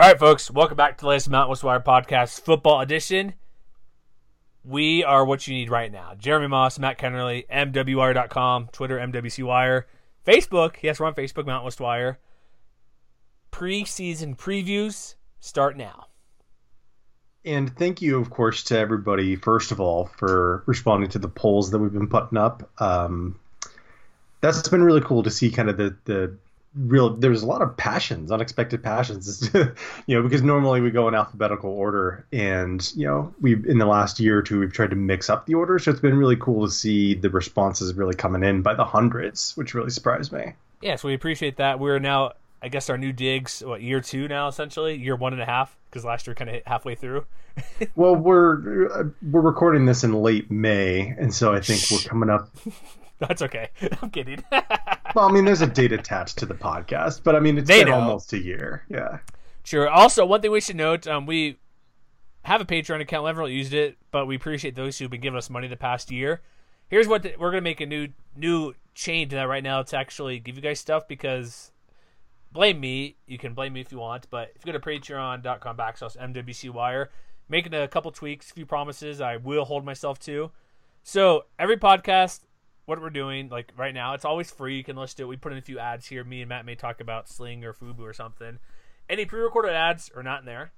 All right, folks, welcome back to the latest Mountain West Wire podcast, football edition. We are what you need right now. Jeremy Moss, Matt Kennerly, MWWire.com, Twitter, MWCWire, Facebook. Yes, we're on Facebook, Mountain West Wire. Preseason previews start now. And thank you, of course, to everybody, first of all, for responding to the polls that we've been putting up. That's been really cool to see kind of the real, there's a lot of passions, unexpected passions, because normally we go in alphabetical order, and, we've, in the last year or two, we've tried to mix up the order. So it's been really cool to see the responses really coming in by the hundreds, which really surprised me. Yeah, so we appreciate that. We're now, I guess, our new digs, year 2 now, essentially, year 1.5, because last year kind of hit halfway through. Well, we're recording this in late May, and so I think we're coming up. That's okay. I'm kidding. Well, I mean, there's a date attached to the podcast, but I mean, it's been almost a year. Yeah. Sure. Also, one thing we should note, we have a Patreon account. We haven't really used it, but we appreciate those who've been giving us money the past year. Here's what we're going to make a new change to that right now to actually give you guys stuff, because blame me. You can blame me if you want, but if you go to patreon.com/MWCWire, making a couple tweaks, a few promises I will hold myself to. So every podcast, what we're doing, like right now, it's always free. You can listen to it. We put in a few ads here. Me and Matt may talk about Sling or Fubu or something. Any pre-recorded ads are not in there.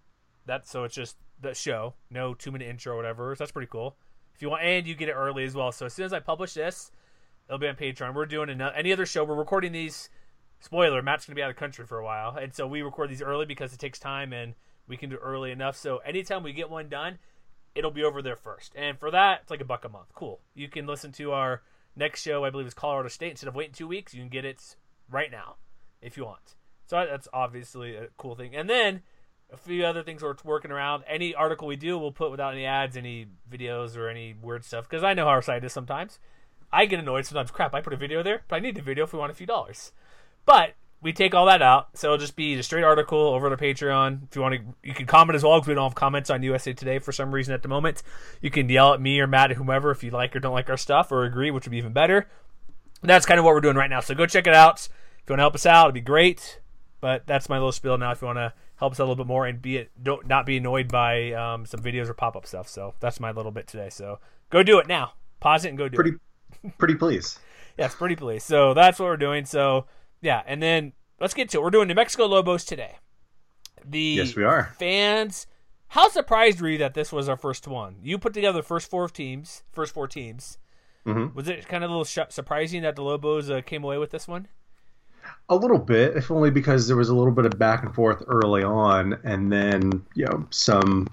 So it's just the show. No 2-minute intro or whatever. So that's pretty cool. If you want, and you get it early as well. So as soon as I publish this, it'll be on Patreon. We're doing any other show. We're recording these. Spoiler, Matt's going to be out of the country for a while. And so we record these early because it takes time and we can do it early enough. So anytime we get one done, it'll be over there first. And for that, it's like $1 a month. Cool. You can listen to our next show, I believe, is Colorado State. Instead of waiting 2 weeks, you can get it right now if you want. So that's obviously a cool thing. And then a few other things we're working around. Any article we do, we'll put without any ads, any videos, or any weird stuff. Because I know how our site is sometimes. I get annoyed sometimes. Crap, I put a video there, but I need the video if we want a few dollars. But we take all that out, so it'll just be a straight article over to Patreon. If you want to, you can comment as well, because we don't have comments on USA Today for some reason at the moment. You can yell at me or Matt or whomever if you like or don't like our stuff, or agree, which would be even better. And that's kind of what we're doing right now, so go check it out. If you want to help us out, it'd be great. But that's my little spiel now. If you want to help us out a little bit more and not be annoyed by some videos or pop-up stuff. So that's my little bit today. So go do it now. Pause it and go do it. Pretty please. Yeah, it's pretty please. So that's what we're doing. So yeah, and then let's get to it. We're doing New Mexico Lobos today. Yes, we are. Fans, how surprised were you that this was our first one? You put together the first four teams. Mm-hmm. Was it kind of a little surprising that the Lobos came away with this one? A little bit, if only because there was a little bit of back and forth early on, and then some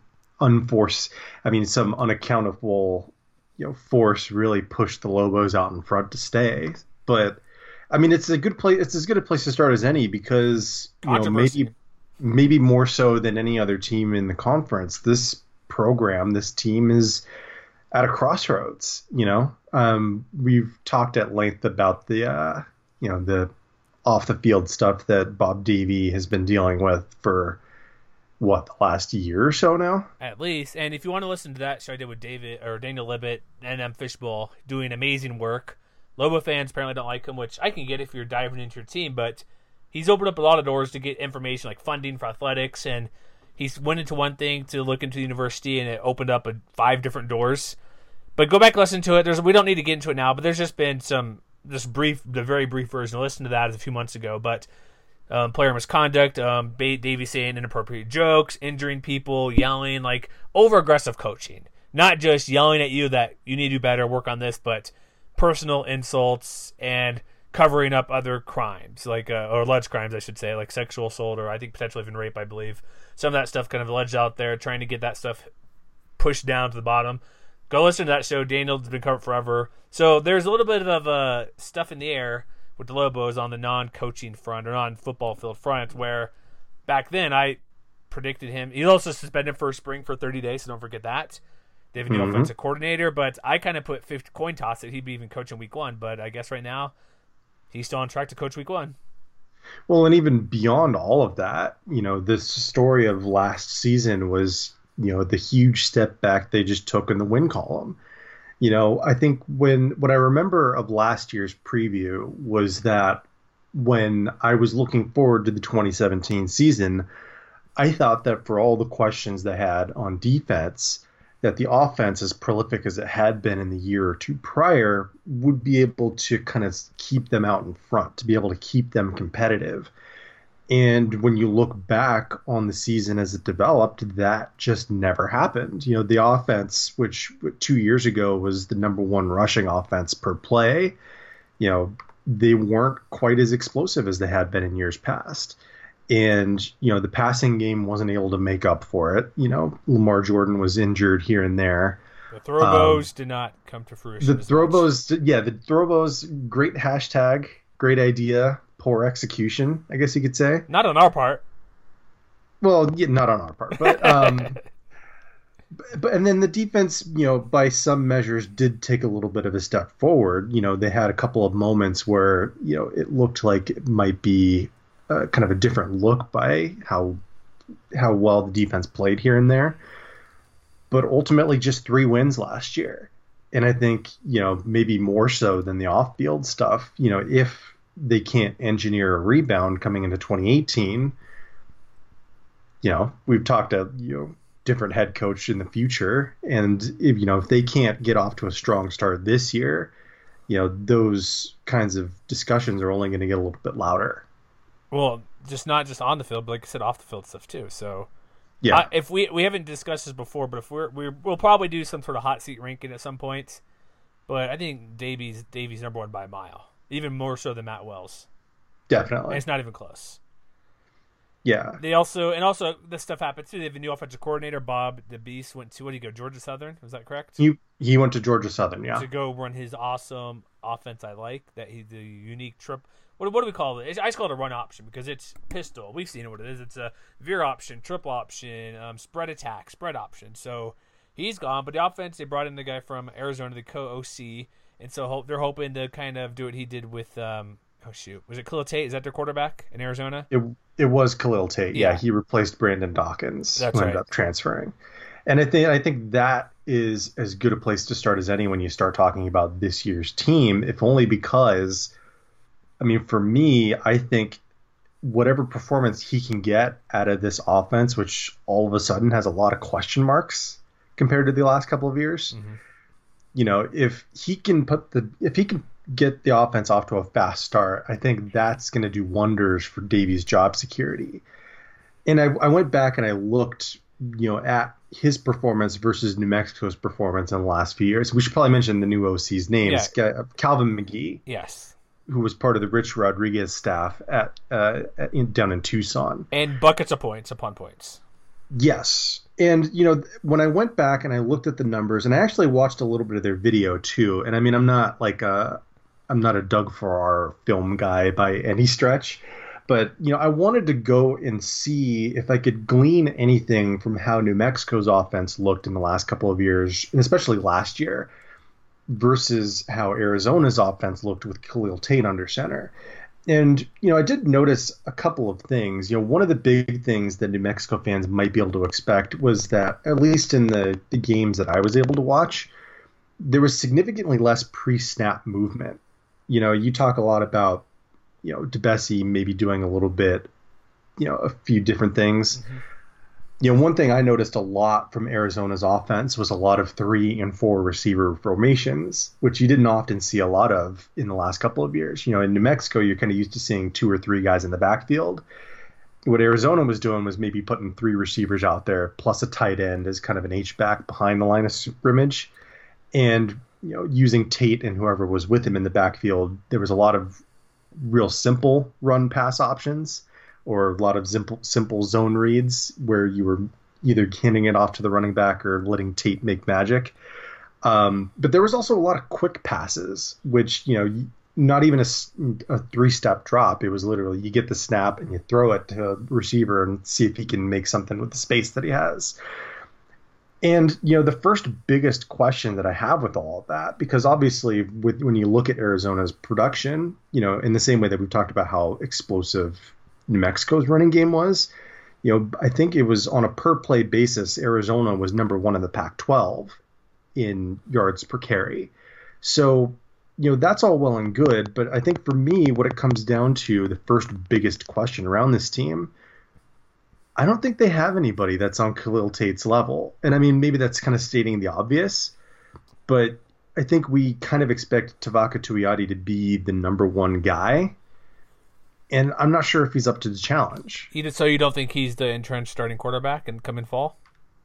unaccountable force really pushed the Lobos out in front to stay. But I mean, it's a good place. It's as good a place to start as any, because maybe more so than any other team in the conference, this team is at a crossroads. We've talked at length about the off the field stuff that Bob Davie has been dealing with for the last year or so now, at least. And if you want to listen to that show I did with Daniel Libet and Fishbowl, doing amazing work. Lobo fans apparently don't like him, which I can get if you're diving into your team, but he's opened up a lot of doors to get information like funding for athletics, and he's went into one thing to look into the university, and it opened up 5 different doors. But go back and listen to it. We don't need to get into it now, but there's just been the very brief version. Listen to that a few months ago, but player misconduct, Davey saying inappropriate jokes, injuring people, yelling, like over-aggressive coaching. Not just yelling at you that you need to do better, work on this, but personal insults and covering up other crimes, like or alleged crimes, I should say, like sexual assault, or I think potentially even rape, I believe. Some of that stuff kind of alleged out there, trying to get that stuff pushed down to the bottom. Go listen to that show. Daniel's been covered forever. So there's a little bit of stuff in the air with the Lobos on the non-coaching front or non-football field front, where back then I predicted him. He's also suspended for spring for 30 days, so don't forget that. They have a new offensive coordinator, but I kind of put 50 coin toss that he'd be even coaching week 1, but I guess right now he's still on track to coach week 1. Well, and even beyond all of that, this story of last season was, the huge step back they just took in the win column. I think what I remember of last year's preview was that when I was looking forward to the 2017 season, I thought that for all the questions they had on defense, that the offense, as prolific as it had been in the year or two prior, would be able to kind of keep them out in front, to be able to keep them competitive. And when you look back on the season as it developed, that just never happened. You know, the offense, which 2 years ago was the number one rushing offense per play, you know, they weren't quite as explosive as they had been in years past. And, you know, the passing game wasn't able to make up for it. You know, Lamar Jordan was injured here and there. The throwbows did not come to fruition. The throwbows, great hashtag, great idea, poor execution, I guess you could say. Not on our part. Well, yeah, not on our part, but but and then the defense, you know, by some measures did take a little bit of a step forward. You know, they had a couple of moments where, you know, it looked like it might be kind of a different look by how well the defense played here and there. But ultimately just 3 wins last year. And I think, you know, maybe more so than the off-field stuff, you know, if they can't engineer a rebound coming into 2018, you know, we've talked to, you know, different head coach in the future. And if, you know, if they can't get off to a strong start this year, you know, those kinds of discussions are only going to get a little bit louder. Well, just not just on the field, but like I said, off the field stuff too. So, yeah, if we haven't discussed this before, but if we'll probably do some sort of hot seat ranking at some point. But I think Davies number one by a mile, even more so than Matt Wells. Definitely, and it's not even close. Yeah, They also this stuff happened too. They have a new offensive coordinator, Bob the Beast, went to, what did he go, Georgia Southern? Was that correct? He went to Georgia Southern, yeah, to go run his awesome offense. I like that he's the unique trip. What do we call it? I just call it a run option because it's pistol. We've seen what it is. It's a veer option, triple option, spread attack, spread option. So he's gone. But the offense, they brought in the guy from Arizona, the co-OC. And so they're hoping to kind of do what he did with, was it Khalil Tate? Is that their quarterback in Arizona? It was Khalil Tate. Yeah. He replaced Brandon Dawkins. That's who right. ended up transferring. And I think that is as good a place to start as any when you start talking about this year's team, if only because, I mean, for me, I think whatever performance he can get out of this offense, which all of a sudden has a lot of question marks compared to the last couple of years, you know, if he can get the offense off to a fast start, I think that's going to do wonders for Davies' job security. And I went back and I looked, you know, at his performance versus New Mexico's performance in the last few years. We should probably mention the new OC's names. Yeah. Calvin McGee. Yes. Who was part of the Rich Rodriguez staff down in Tucson. And buckets of points upon points. Yes. And, you know, when I went back and I looked at the numbers, and I actually watched a little bit of their video too. And I mean, I'm not a Doug Farrar film guy by any stretch. But, you know, I wanted to go and see if I could glean anything from how New Mexico's offense looked in the last couple of years, and especially last year, versus how Arizona's offense looked with Khalil Tate under center. And, you know, I did notice a couple of things. You know, one of the big things that New Mexico fans might be able to expect was that, at least in the games that I was able to watch, there was significantly less pre-snap movement. You know, you talk a lot about, you know, DeBessie maybe doing a little bit, you know, a few different things. Mm-hmm. You know, one thing I noticed a lot from Arizona's offense was a lot of 3 and 4 receiver formations, which you didn't often see a lot of in the last couple of years. You know, in New Mexico, you're kind of used to seeing 2 or 3 guys in the backfield. What Arizona was doing was maybe putting 3 receivers out there plus a tight end as kind of an H-back behind the line of scrimmage. And, you know, using Tate and whoever was with him in the backfield, there was a lot of real simple run pass options, or a lot of simple zone reads where you were either handing it off to the running back or letting Tate make magic. But there was also a lot of quick passes, which, you know, not even a 3-step drop. It was literally you get the snap and you throw it to a receiver and see if he can make something with the space that he has. And, you know, the first biggest question that I have with all of that, because obviously when you look at Arizona's production, you know, in the same way that we've talked about how explosive New Mexico's running game was, you know, I think it was on a per play basis, Arizona was number 1 in the Pac-12 in yards per carry. So, you know, that's all well and good. But I think for me, what it comes down to, the first biggest question around this team I don't think they have anybody that's on Khalil Tate's level. And I mean, maybe that's kind of stating the obvious, but I think we kind of expect Tavaka Tuioti to be the number one guy. And I'm not sure if he's up to the challenge. So you don't think he's the entrenched starting quarterback and come in fall?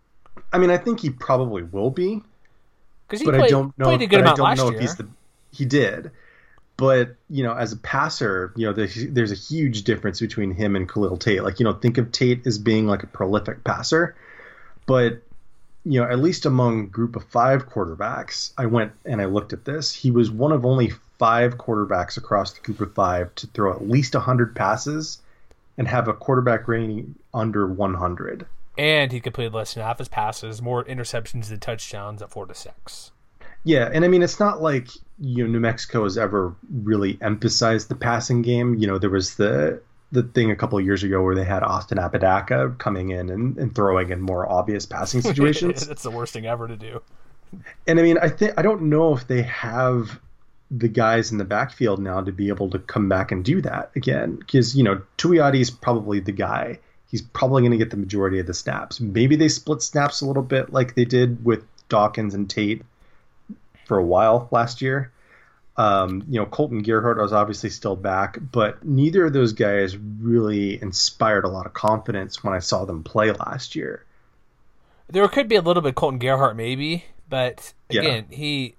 I mean, I think he probably will be. Because I don't know. Played a good amount last year. If he's he did. But, as a passer, there's a huge difference between him and Khalil Tate. Like, think of Tate as being like a prolific passer. But, at least among group of 5 quarterbacks, I went and I looked at this. He was one of only 5 quarterbacks across the group of 5 to throw at least 100 passes and have a quarterback rating under 100. And he completed less than half his passes, more interceptions than touchdowns at 4-6. Yeah, and I mean, it's not like New Mexico has ever really emphasized the passing game. There was the thing a couple of years ago where they had Austin Apodaca coming in and throwing in more obvious passing situations. That's the worst thing ever to do. And I mean, I don't know if they have the guys in the backfield now to be able to come back and do that again. Because, Tuioti is probably the guy. He's probably going to get the majority of the snaps. Maybe they split snaps a little bit like they did with Dawkins and Tate for a while last year. Colton Gerhardt was obviously still back, but neither of those guys really inspired a lot of confidence when I saw them play last year. There could be a little bit of Colton Gerhardt maybe, but again, he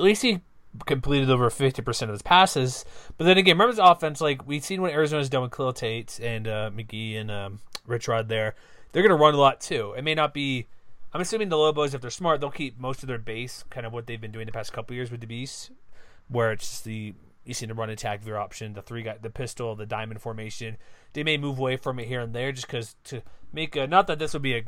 completed over 50% of his passes. But then again, remember his offense, like we've seen what Arizona's done with Khalil Tate and McGee and Rich Rod there. They're going to run a lot too. It may not be, I'm assuming the Lobos, if they're smart, they'll keep most of their base, kind of what they've been doing the past couple of years with the Beast, where it's just you see the run attack their option, the pistol, the diamond formation. They may move away from it here and there just because to make not that this would be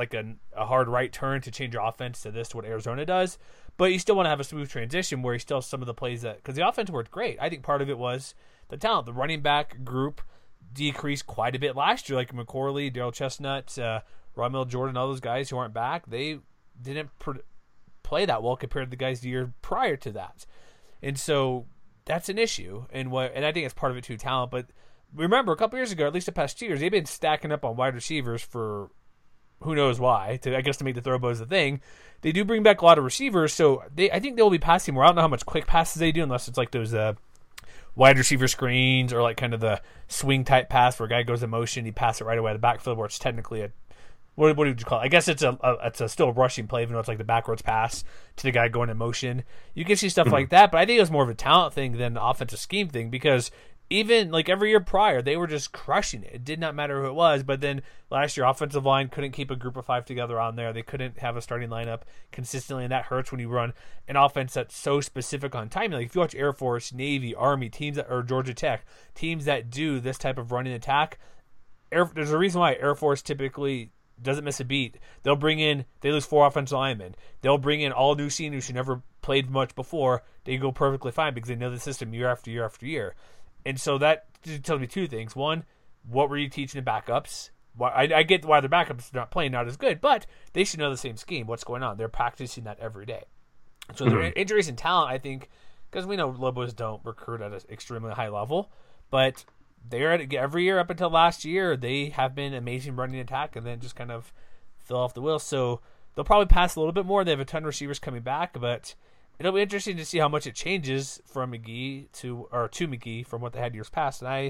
a hard right turn to change your offense to what Arizona does, but you still want to have a smooth transition where you still have some of the plays because the offense worked great. I think part of it was the talent. The running back group decreased quite a bit last year, like McCorley, Daryl Chestnut, Romel Jordan, all those guys who aren't back. They didn't play that well compared to the guys the year prior to that. And so that's an issue, and I think it's part of it too, talent. But remember, a couple years ago, at least the past 2 years, they've been stacking up on wide receivers for who knows why. To make the throwbows a thing. They do bring back a lot of receivers, so I think they will be passing more. I don't know how much quick passes they do, unless it's like those wide receiver screens or like kind of the swing type pass where a guy goes in motion, he passes it right away to the backfield, where it's technically a what would you call it? I guess it's still a rushing play, even though it's like the backwards pass to the guy going in motion. You can see stuff like that, but I think it was more of a talent thing than an offensive scheme thing, because even like every year prior, they were just crushing it. It did not matter who it was, but then last year, offensive line couldn't keep a group of 5 together on there. They couldn't have a starting lineup consistently, and that hurts when you run an offense that's so specific on timing. Like if you watch Air Force, Navy, Army, or Georgia Tech, teams that do this type of running attack, there's a reason why Air Force typically doesn't miss a beat. They lose 4 offensive linemen. They'll bring in all new seniors who never played much before. They go perfectly fine because they know the system year after year after year. And so that tells me 2 things. One, what were you teaching the backups? I get why their backups are not playing not as good, but they should know the same scheme. What's going on? They're practicing that every day. So their injuries and talent, I think, because we know Lobos don't recruit at an extremely high level, but they're at every year up until last year, they have been amazing running attack and then just kind of fell off the wheel. So they'll probably pass a little bit more. They have a ton of receivers coming back, but it'll be interesting to see how much it changes from McGee to McGee from what they had years past. And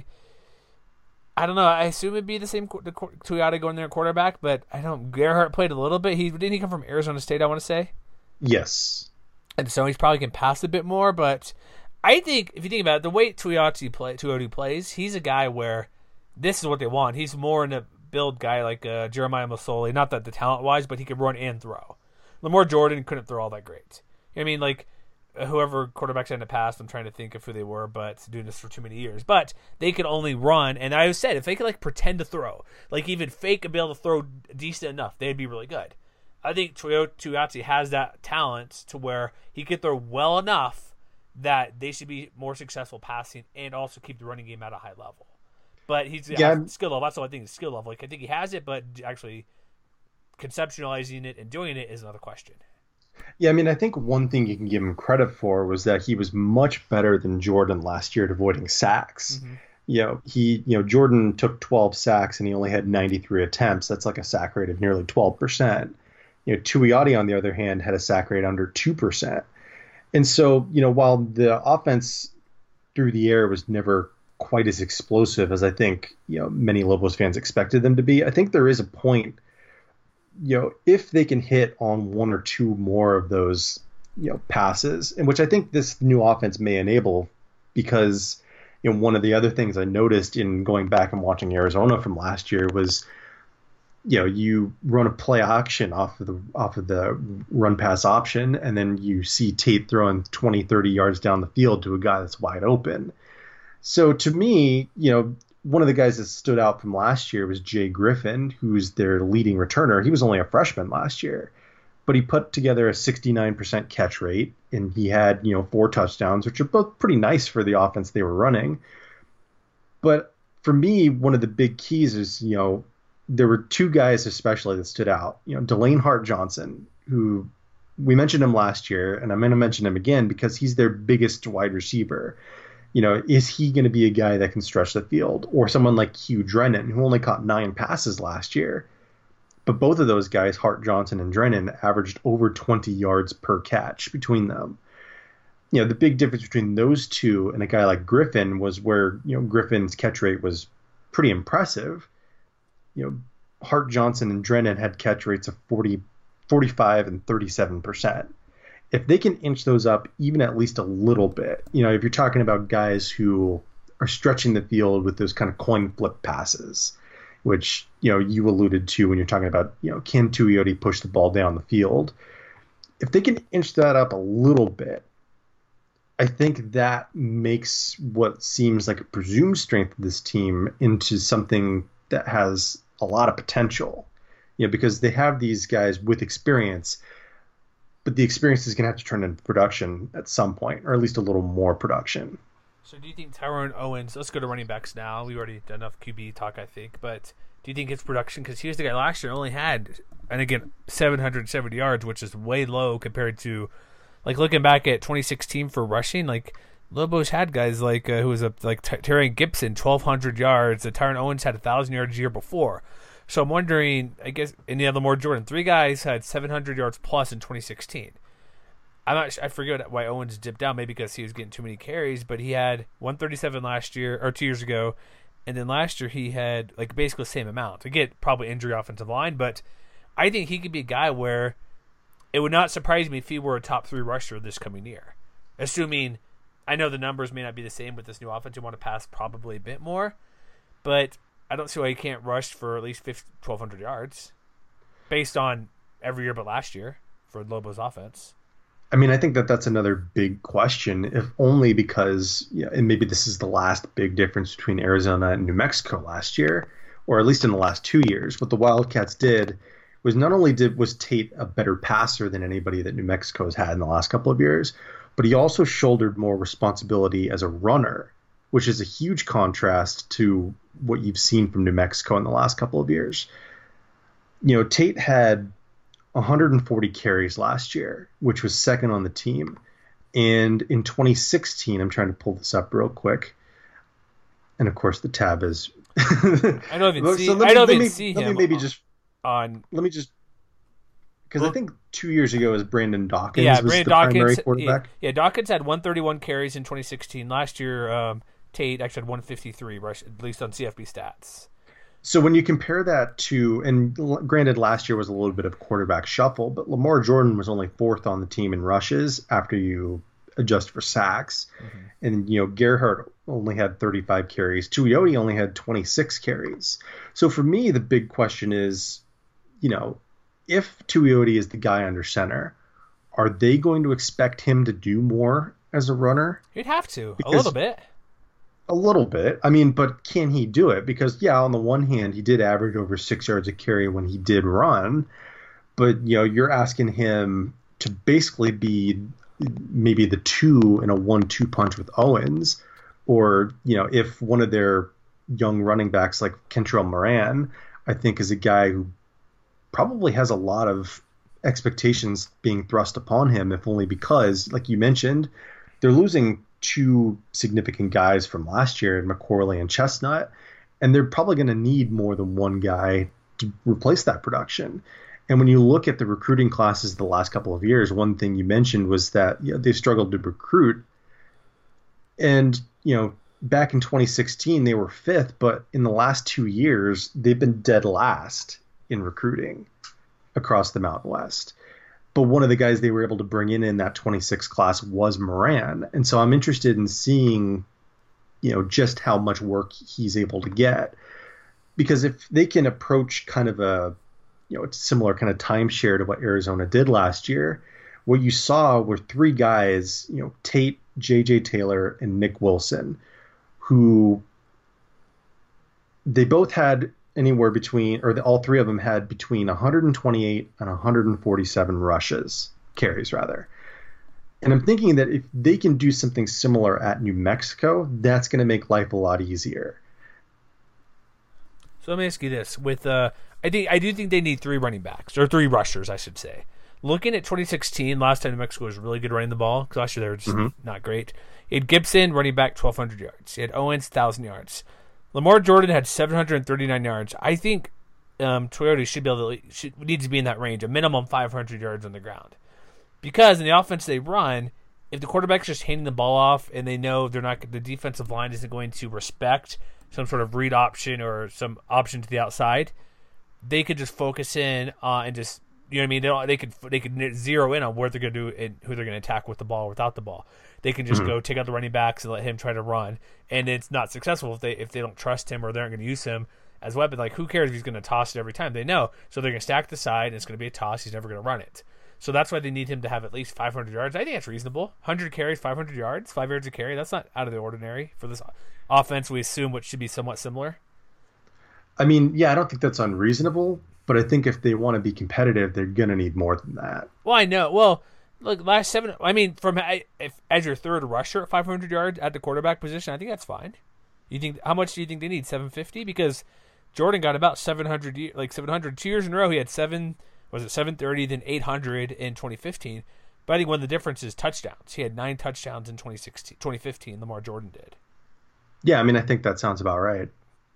I don't know. I assume it'd be the same Tuioti going there at quarterback, but I don't. Gerhardt played a little bit. Didn't he come from Arizona State, I want to say? Yes. And so he's probably can pass a bit more, but I think if you think about it, the way Tuioti plays, he's a guy where this is what they want. He's more in a build guy like Jeremiah Masoli. Not that the talent-wise, but he could run and throw. Lamar Jordan couldn't throw all that great. I mean, like, whoever quarterbacks in the past, I'm trying to think of who they were, but doing this for too many years. But they could only run, and I always said, if they could, like, pretend to throw, like, even fake and be able to throw decent enough, they'd be really good. I think Tuioti has that talent to where he could throw well enough that they should be more successful passing and also keep the running game at a high level. But he's skill level. That's all I think is skill level. Like, I think he has it, but actually conceptualizing it and doing it is another question. Yeah, I mean, I think one thing you can give him credit for was that he was much better than Jordan last year at avoiding sacks. Jordan took 12 sacks and he only had 93 attempts. That's like a sack rate of nearly 12%. Tuioti, on the other hand, had a sack rate under 2%. And so, while the offense through the air was never quite as explosive as I think, many Lobos fans expected them to be, I think there is a point, if they can hit on one or two more of those, passes, and which I think this new offense may enable, because, one of the other things I noticed in going back and watching Arizona from last year was, you run a play action off of the run pass option, and then you see Tate throwing 20, 30 yards down the field to a guy that's wide open. So to me, one of the guys that stood out from last year was Jay Griffin, who's their leading returner. He was only a freshman last year, but he put together a 69% catch rate, and he had, 4 touchdowns, which are both pretty nice for the offense they were running. But for me, one of the big keys is, there were 2 guys especially that stood out. Delane Hart-Johnson, who we mentioned him last year, and I'm going to mention him again because he's their biggest wide receiver. Is he going to be a guy that can stretch the field? Or someone like Hugh Drennan, who only caught 9 passes last year. But both of those guys, Hart-Johnson and Drennan, averaged over 20 yards per catch between them. The big difference between those two and a guy like Griffin was where, Griffin's catch rate was pretty impressive. Hart-Johnson and Drennan had catch rates of 40, 45, and 37%. If they can inch those up even at least a little bit, if you're talking about guys who are stretching the field with those kind of coin flip passes, which, you alluded to when you're talking about, can Tuioti push the ball down the field? If they can inch that up a little bit, I think that makes what seems like a presumed strength of this team into something that has a lot of potential, because they have these guys with experience, but the experience is going to have to turn into production at some point, or at least a little more production. So do you think Tyrone Owens, let's go to running backs now. We already done enough QB talk, I think, but do you think his production, because here's the guy last year only had, and again, 770 yards, which is way low compared to, like, looking back at 2016 for rushing, like, Lobos had guys like, who was like Terry Gibson, 1,200 yards. Tyrone Owens had 1,000 yards a year before. So I'm wondering, I guess, and the Lamar Jordan, 3 guys had 700 yards plus in 2016. I forget why Owens dipped down, maybe because he was getting too many carries, but he had 137 last year, or 2 years ago, and then last year he had, like, basically the same amount. Again, probably injury offensive line, but I think he could be a guy where it would not surprise me if he were a top 3 rusher this coming year. Assuming, I know the numbers may not be the same with this new offense. You want to pass probably a bit more, but I don't see why he can't rush for at least 1,200 yards based on every year but last year for Lobos offense. I mean, I think that's another big question, if only because, and maybe this is the last big difference between Arizona and New Mexico last year, or at least in the last 2 years. What the Wildcats did was not only was Tate a better passer than anybody that New Mexico has had in the last couple of years, but he also shouldered more responsibility as a runner, which is a huge contrast to what you've seen from New Mexico in the last couple of years. Tate had 140 carries last year, which was second on the team. And in 2016, I'm trying to pull this up real quick. And of course, the tab is. I don't even see. I don't even see him. Let me just. Because I think 2 years ago was Brandon Dawkins. Yeah, was Brandon the Dawkins. Primary quarterback. Yeah, Dawkins had 131 carries in 2016. Last year, Tate actually had 153, at least on CFB stats. So when you compare that to, and granted last year was a little bit of quarterback shuffle, but Lamar Jordan was only 4th on the team in rushes after you adjust for sacks. Mm-hmm. And, Gerhardt only had 35 carries. Tuioti only had 26 carries. So for me, the big question is, if Tuioti is the guy under center, are they going to expect him to do more as a runner? He'd have to, a little bit. A little bit. I mean, but can he do it? Because, on the one hand, he did average over 6 yards a carry when he did run. But, you're asking him to basically be maybe the 2 in a 1-2 punch with Owens. Or, if one of their young running backs like Kentrell Moran, I think is a guy who probably has a lot of expectations being thrust upon him, if only because, like you mentioned, they're losing two significant guys from last year in McCorley and Chestnut, and they're probably going to need more than one guy to replace that production. And when you look at the recruiting classes the last couple of years, one thing you mentioned was that they struggled to recruit. And, back in 2016, they were fifth, but in the last 2 years, they've been dead last in recruiting across the Mountain West. But one of the guys they were able to bring in that 26 class was Moran. And so I'm interested in seeing, just how much work he's able to get. Because if they can approach kind of a similar kind of timeshare to what Arizona did last year, what you saw were three guys, Tate, J.J. Taylor, and Nick Wilson, who they both had anywhere between, or all three of them had between 128 and 147 carries rather. And I'm thinking that if they can do something similar at New Mexico, that's going to make life a lot easier. So let me ask you this: I do think they need three running backs, or three rushers, I should say. Looking at 2016, last time New Mexico was really good running the ball, because last year they were just not great. He had Gibson running back 1,200 yards. He had Owens 1,000 yards. Lamar Jordan had 739 yards. I think Toyota should be able to needs to be in that range, a minimum 500 yards on the ground, because in the offense they run, if the quarterback's just handing the ball off and they know the defensive line isn't going to respect some sort of read option or some option to the outside, they could just focus in and just, you know what I mean? They could zero in on what they're going to do and who they're going to attack with the ball or without the ball. They can just go take out the running backs and let him try to run, and it's not successful if they don't trust him or they aren't going to use him as a weapon. Like, who cares if he's going to toss it every time? They know, so they're going to stack the side, and it's going to be a toss. He's never going to run it. So that's why they need him to have at least 500 yards. I think that's reasonable. 100 carries, 500 yards, 5 yards a carry. That's not out of the ordinary for this offense. We assume what should be somewhat similar. I mean, yeah, I don't think that's unreasonable, but I think if they want to be competitive, they're going to need more than that. Well, I know. Well, look, last 7. I mean, as your third rusher at 500 yards at the quarterback position, I think that's fine. How much do you think they need? 750? Because Jordan got about 700 2 years in a row. He had 730, then 800 in 2015. But I think one of the differences is touchdowns. He had 9 touchdowns in 2015. Lamar Jordan did. Yeah, I mean, I think that sounds about right.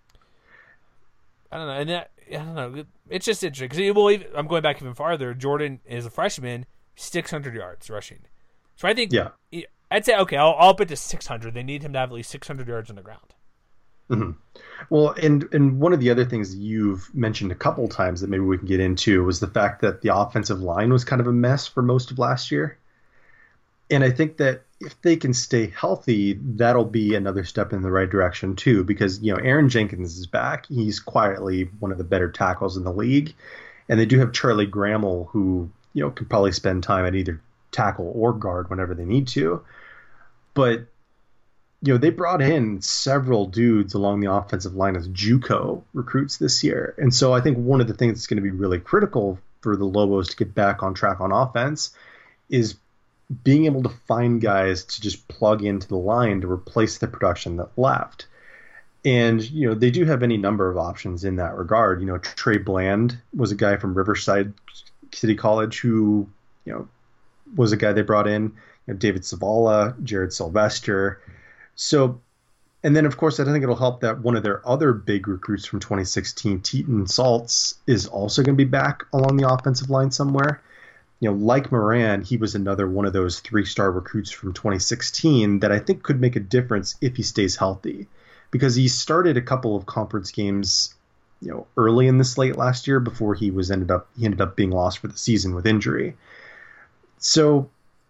I don't know, I don't know. It's just interesting because I'm going back even farther. Jordan is a freshman, 600 yards rushing. So I think, I'd say, okay, I'll up it to 600. They need him to have at least 600 yards on the ground. Mm-hmm. Well, and one of the other things you've mentioned a couple times that maybe we can get into was the fact that the offensive line was kind of a mess for most of last year. And I think that if they can stay healthy, that'll be another step in the right direction too, because, Aaron Jenkins is back. He's quietly one of the better tackles in the league. And they do have Charlie Grammel, who, can probably spend time at either tackle or guard whenever they need to. But, they brought in several dudes along the offensive line as JUCO recruits this year. And so I think one of the things that's going to be really critical for the Lobos to get back on track on offense is being able to find guys to just plug into the line to replace the production that left. And, they do have any number of options in that regard. Trey Bland was a guy from Riverside City College who, was a guy they brought in. David Zavala, Jared Sylvester. So, and then, of course, I think it'll help that one of their other big recruits from 2016, Teton Saltz, is also going to be back along the offensive line somewhere. Like Moran, he was another one of those 3-star recruits from 2016 that I think could make a difference if he stays healthy, because he started a couple of conference games, early in the slate last year before he ended up being lost for the season with injury. So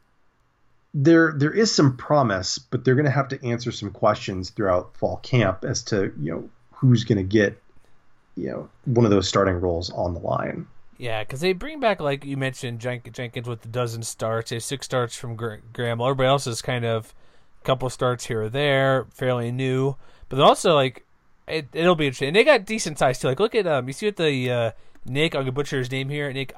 there is some promise, but they're going to have to answer some questions throughout fall camp as to, who's going to get, one of those starting roles on the line. Yeah, because they bring back, like you mentioned, Jenkins with a dozen starts. They have 6 starts from Graham. Everybody else is kind of a couple of starts here or there, fairly new. But also, it'll be interesting. And they got decent size, too. Like, look at, you see what the Nick, I'm going to butcher his name here, Nick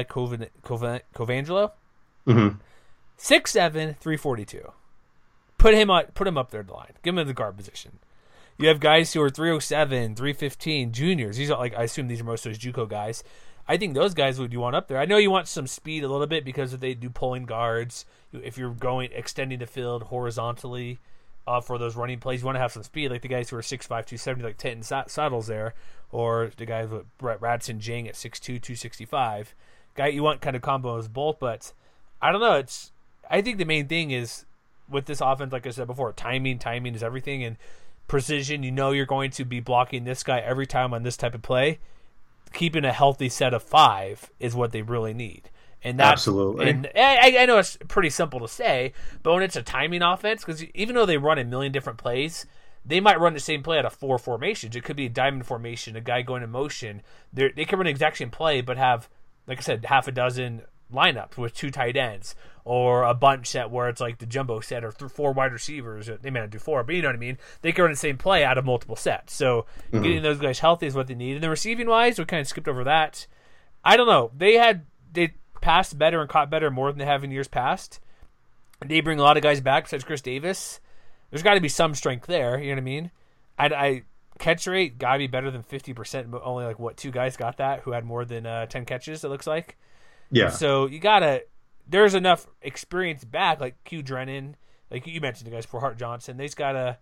Covangelo? Mm-hmm. 6'7", 342. Put him up there the line. Give him the guard position. You have guys who are 307, 315, juniors. These are I assume these are most of those JUCO guys. I think those guys would you want up there. I know you want some speed a little bit because if they do pulling guards, if you're extending the field horizontally for those running plays, you want to have some speed, like the guys who are 6'5", 270, like Tenton Saddles there, or the guys with Brett Radson Jang at 6'2", 265. You want kind of combos both, but I don't know. I think the main thing is with this offense, like I said before, timing is everything, and precision. You're going to be blocking this guy every time on this type of play. Keeping a healthy set of 5 is what they really need. And that's, absolutely. And I know it's pretty simple to say, but when it's a timing offense, because even though they run a million different plays, they might run the same play out of 4 formations. It could be a diamond formation, a guy going in motion. They can run the exact same play, but have, like I said, half a dozen lineups with 2 tight ends, or a bunch set where it's like the jumbo set, or 4 wide receivers. They may not do 4, but you know what I mean. They can run the same play out of multiple sets. So getting those guys healthy is what they need. And then receiving wise, we kind of skipped over that. I don't know. They passed better and caught better more than they have in years past. They bring a lot of guys back besides Chris Davis. There's got to be some strength there. You know what I mean? I catch rate got to be better than 50%. But only 2 guys got that who had more than 10 catches. It looks like. Yeah. So there's enough experience back, like Q Drennan, like you mentioned the guys for Hart Johnson. They've got to.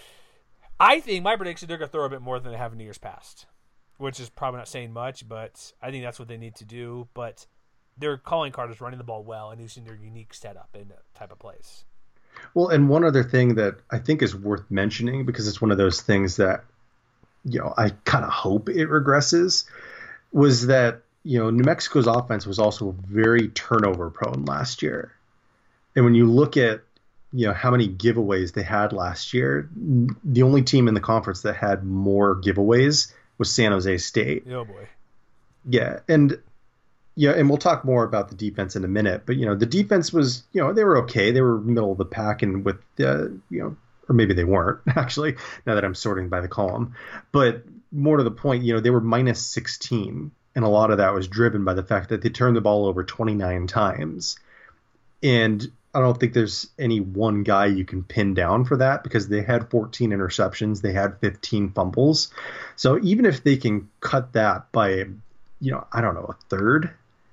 I think my prediction, they're going to throw a bit more than they have in years past, which is probably not saying much, but I think that's what they need to do. But their calling card is running the ball well and using their unique setup and type of plays. Well, and one other thing that I think is worth mentioning, because it's one of those things that, I kind of hope it regresses, was that, New Mexico's offense was also very turnover prone last year. And when you look at, how many giveaways they had last year, the only team in the conference that had more giveaways was San Jose State. Oh boy. Yeah. And we'll talk more about the defense in a minute, but the defense was, they were okay. They were middle of the pack, and with, or maybe they weren't actually, now that I'm sorting by the column, but more to the point, they were minus 16. And a lot of that was driven by the fact that they turned the ball over 29 times. And I don't think there's any one guy you can pin down for that, because they had 14 interceptions. They had 15 fumbles. So even if they can cut that by, I don't know, a third,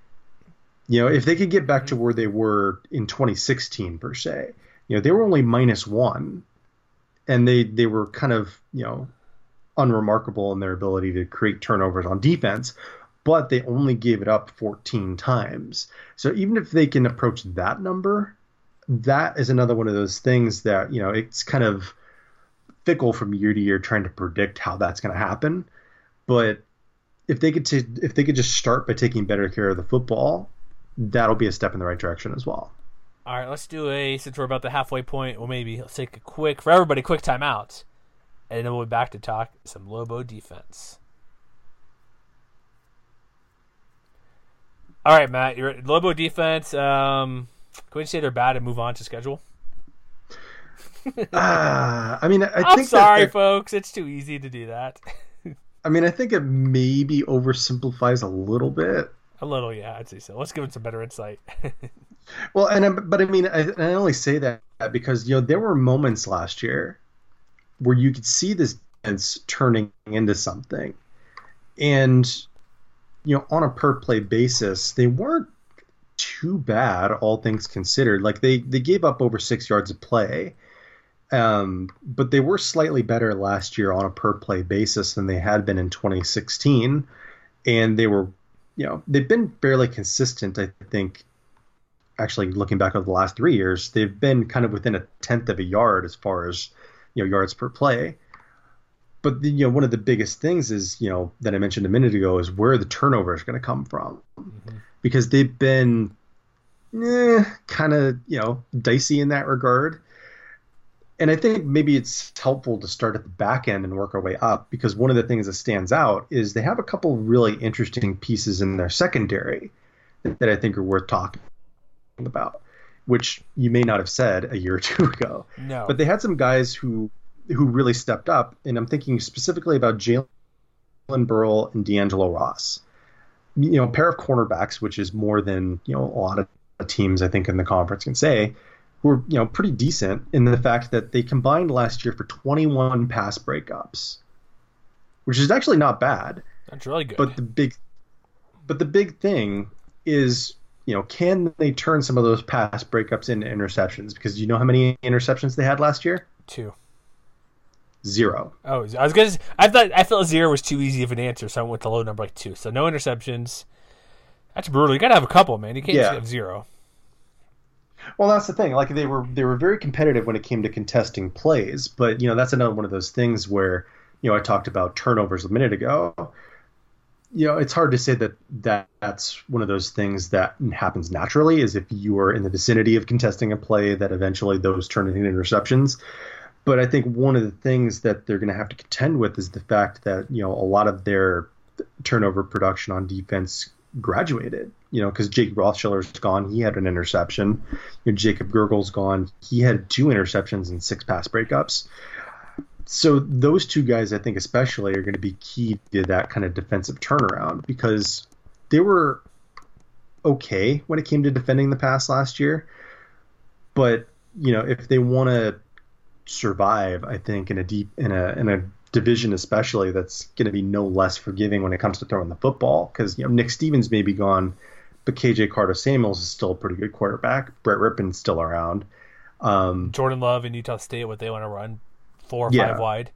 if they could get back to where they were in 2016 per se, they were only minus 1. And they were kind of, unremarkable in their ability to create turnovers on defense. But they only gave it up 14 times. So even if they can approach that number, that is another one of those things that, it's kind of fickle from year to year trying to predict how that's going to happen. But if they could just start by taking better care of the football, that'll be a step in the right direction as well. All right, let's do since we're about the halfway point, well, maybe let's take quick timeout. And then we'll be back to talk some Lobo defense. All right, Matt, your Lobo defense. Can we say they're bad and move on to schedule? I'm sorry, folks. It's too easy to do that. I think it maybe oversimplifies a little bit. A little, yeah, I'd say so. Let's give it some better insight. Well, I only say that because there were moments last year where you could see this defense turning into something, and on a per play basis, they weren't too bad, all things considered. Like they gave up over 6 yards of play, but they were slightly better last year on a per play basis than they had been in 2016, and they were, they've been fairly consistent. I think, actually, looking back over the last 3 years, they've been kind of within a tenth of a yard as far as yards per play. But one of the biggest things is, that I mentioned a minute ago, is where the turnover is going to come from, because they've been kind of dicey in that regard. And I think maybe it's helpful to start at the back end and work our way up, because one of the things that stands out is they have a couple really interesting pieces in their secondary that I think are worth talking about, which you may not have said a year or two ago. No. But they had some guys who really stepped up, and I'm thinking specifically about Jalen Burrell and D'Angelo Ross. A pair of cornerbacks, which is more than a lot of teams I think in the conference can say, who were pretty decent in the fact that they combined last year for 21 pass breakups, which is actually not bad. That's really good. But the But the big thing is, can they turn some of those pass breakups into interceptions? Because you know how many interceptions they had last year? 2. 0. Oh, I felt 0 was too easy of an answer, so I went to low number 2. So no interceptions. That's brutal. You got to have a couple, man. You can't just have 0. Well, that's the thing. Like they were very competitive when it came to contesting plays, but that's another one of those things where I talked about turnovers a minute ago. It's hard to say that's one of those things that happens naturally, is if you are in the vicinity of contesting a play that eventually those turn into interceptions. But I think one of the things that they're going to have to contend with is the fact that a lot of their turnover production on defense graduated, because Jake Rothschiller's gone. He had an interception. Jacob Gurgle's gone. He had 2 interceptions and 6 pass breakups. So those 2 guys, I think especially, are going to be key to that kind of defensive turnaround, because they were okay when it came to defending the pass last year. But, if they want to survive, I think in a division especially that's going to be no less forgiving when it comes to throwing the football, because Nick Stevens may be gone, but KJ Carter-Samuels is still a pretty good quarterback. Brett Rippon's still around. Jordan Love in Utah State, what they want to run 4 or 5 wide.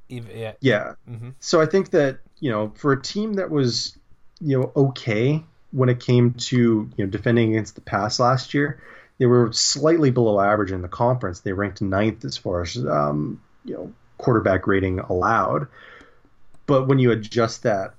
Yeah. Mm-hmm. So I think that for a team that was okay when it came to defending against the pass last year, they were slightly below average in the conference. They ranked 9th as far as quarterback rating allowed. But when you adjust that,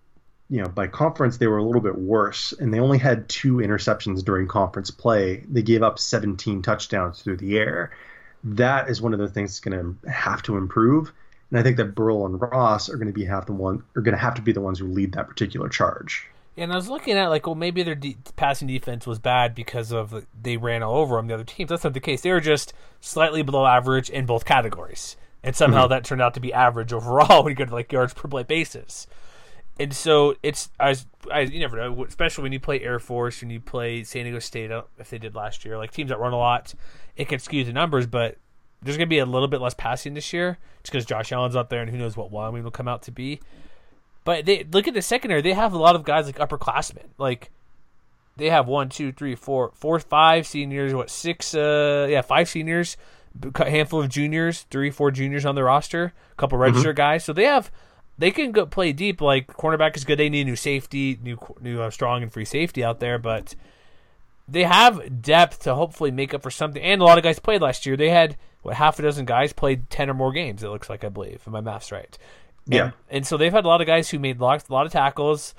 by conference, they were a little bit worse, and they only had 2 interceptions during conference play. They gave up 17 touchdowns through the air. That is one of the things that's going to have to improve. And I think that Burrell and Ross are going to have to be the ones who lead that particular charge. And I was looking at maybe their passing defense was bad because of they ran all over them, the other teams. That's not the case. They were just slightly below average in both categories. And somehow that turned out to be average overall when you go to yards per play basis. And so it's you never know, especially when you play Air Force, when you play San Diego State, if they did last year, teams that run a lot, it can skew the numbers. But there's going to be a little bit less passing this year, just because Josh Allen's out there, and who knows what Wyoming will come out to be. But they look at the secondary; they have a lot of guys upperclassmen. They have 1, 2, 3, 4, 5 seniors. 6? 5 seniors. A handful of juniors, 3, 4 juniors on their roster, a couple redshirt guys. So they can go play deep. Cornerback is good. They need a new safety, new strong and free safety out there, but they have depth to hopefully make up for something. And a lot of guys played last year. They had half a dozen guys played 10 or more games. It looks like, I believe, if my math's right. Yeah. And so they've had a lot of guys who made a lot of tackles,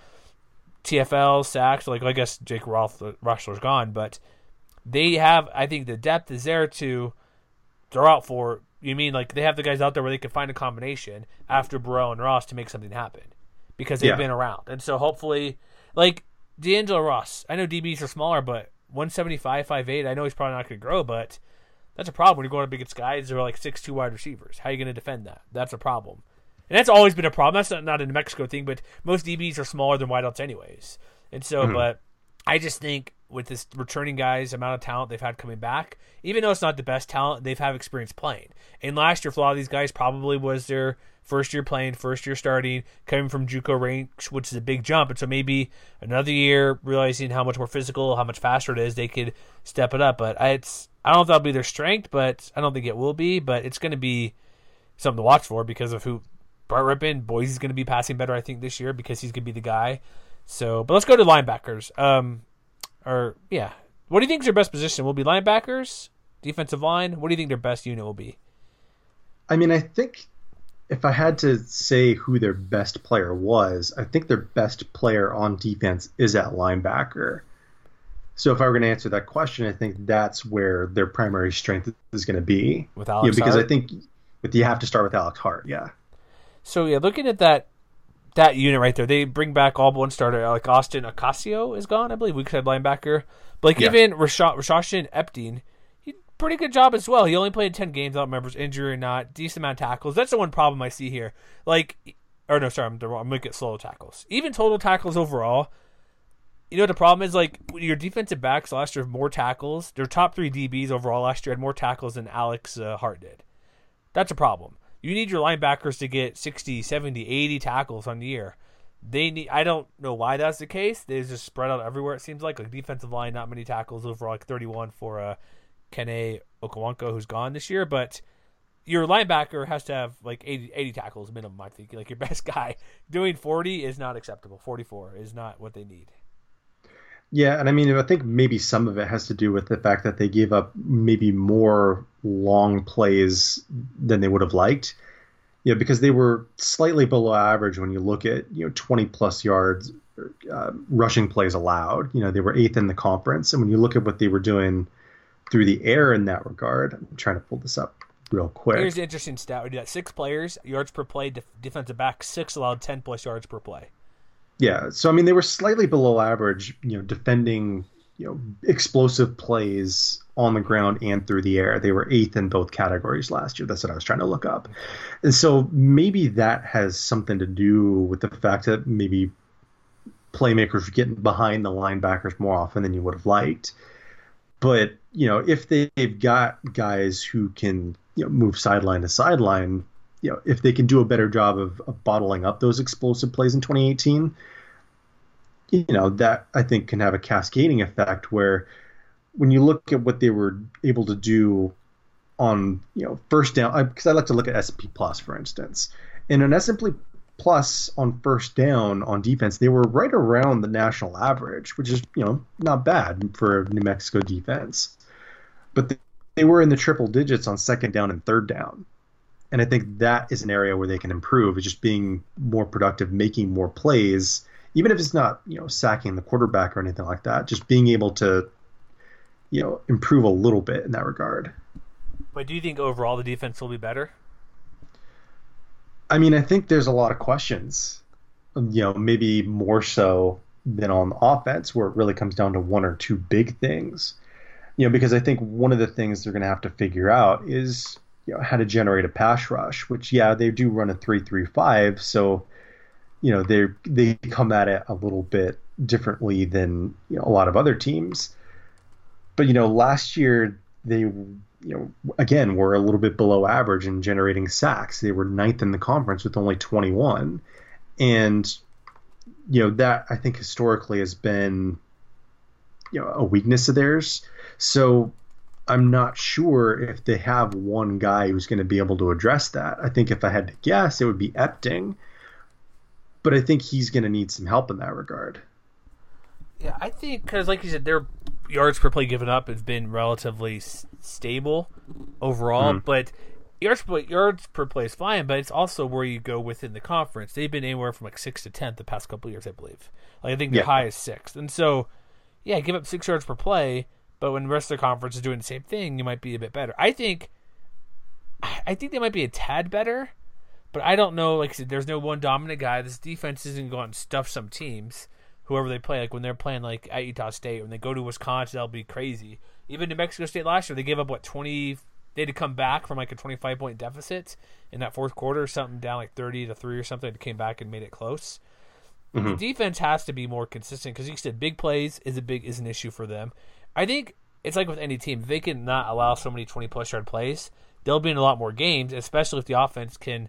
TFL, sacks. I guess Jake Rothschiller's gone, but they have. I think the depth is there to throw out for. You mean they have the guys out there where they can find a combination after Burrell and Ross to make something happen, because they've been around. And so hopefully, D'Angelo Ross, I know DBs are smaller, but 175, 5'8", I know he's probably not going to grow, but that's a problem when you're going up against guys that are 6'2" wide receivers. How are you going to defend that? That's a problem. And that's always been a problem. That's not a New Mexico thing, but most DBs are smaller than wideouts anyways. And so, but I just think with this returning guys, amount of talent they've had coming back, even though it's not the best talent, they've had experience playing. And last year, for a lot of these guys, probably was their first year playing, first year starting, coming from JUCO ranks, which is a big jump. And so maybe another year, realizing how much more physical, how much faster it is, they could step it up. But I don't know if that'll be their strength, but I don't think it will be. But it's going to be something to watch for because of who Brett Rippon. Boise's going to be passing better, I think, this year because he's going to be the guy. So, but let's go to linebackers. What do you think is their best position? Will it be linebackers, defensive line? What do you think their best unit will be? I mean, I think if I had to say who their best player was, I think their best player on defense is at linebacker. So if I were going to answer that question, I think that's where their primary strength is going to be. With Alex because Hart? I think you have to start with Alex Hart, yeah. So, looking at that unit right there, they bring back all but one starter. Austin Ocasio is gone, I believe, weak side linebacker. But even Rashashin Epting, he did a pretty good job as well. He only played 10 games, I don't remember his injury or not. Decent amount of tackles. That's the one problem I see here. I'm looking at solo tackles. Even total tackles overall, the problem is, your defensive backs last year have more tackles. Their top 3 DBs overall last year had more tackles than Alex Hart did. That's a problem. You need your linebackers to get 60, 70, 80 tackles on the year. They need. I don't know why that's the case. They're just spread out everywhere. It seems like defensive line, not many tackles overall, like 31 for Kene Okawanko, who's gone this year. But your linebacker has to have like 80 tackles minimum. I think like your best guy doing 40 is not acceptable. 44 is not what they need. Yeah, and I mean, I think maybe some of it has to do with the fact that they gave up maybe more long plays than they would have liked. Because they were slightly below average when you look at 20 plus yards rushing plays allowed. They were 8th in the conference, and when you look at what they were doing through the air in that regard, I'm trying to pull this up real quick. Here's the interesting stat: we got 6 players, yards per play, defensive back 6 allowed 10 plus yards per play. Yeah, so I mean they were slightly below average, defending explosive plays on the ground and through the air. They were 8th in both categories last year. That's what I was trying to look up. And so maybe that has something to do with the fact that maybe playmakers are getting behind the linebackers more often than you would have liked. But, if they've got guys who can, move sideline to sideline, if they can do a better job of bottling up those explosive plays in 2018, that I think can have a cascading effect where when you look at what they were able to do on, first down, because I like to look at S&P Plus, for instance. In an S&P Plus on first down on defense, they were right around the national average, which is, not bad for New Mexico defense. But they were in the triple digits on second down and third down. And I think that is an area where they can improve, is just being more productive, making more plays, even if it's not, sacking the quarterback or anything like that, just being able to, improve a little bit in that regard. But do you think overall the defense will be better? I mean, I think there's a lot of questions, maybe more so than on the offense, where it really comes down to one or two big things. Because I think one of the things they're going to have to figure out is, how to generate a pass rush, which, they do run a 3-3-5. So, they come at it a little bit differently than, a lot of other teams. But, last year they, again, were a little bit below average in generating sacks. They were 9th in the conference with only 21. And, that I think historically has been, a weakness of theirs. So I'm not sure if they have one guy who's going to be able to address that. I think if I had to guess, it would be Epting. But I think he's going to need some help in that regard. Yeah, I think because, like you said, their yards per play given up has been relatively stable overall. Mm-hmm. But yards per play is fine, but it's also where you go within the conference. They've been anywhere from like 6th to 10th the past couple of years, I believe. Like I think their high is 6th. And so, give up 6 yards per play, but when the rest of the conference is doing the same thing, you might be a bit better. I think they might be a tad better, but I don't know. Like I said, there's no one dominant guy. This defense isn't going to stuff some teams, whoever they play. Like when they're playing like at Utah State, when they go to Wisconsin, that'll be crazy. Even New Mexico State last year, they gave up 20. They had to come back from like a 25-point deficit in that fourth quarter, something down like 30-3 or something. They came back and made it close. Mm-hmm. The defense has to be more consistent because you said big plays is an issue for them. I think it's like with any team. If they can not allow so many 20-plus yard plays, they'll be in a lot more games, especially if the offense can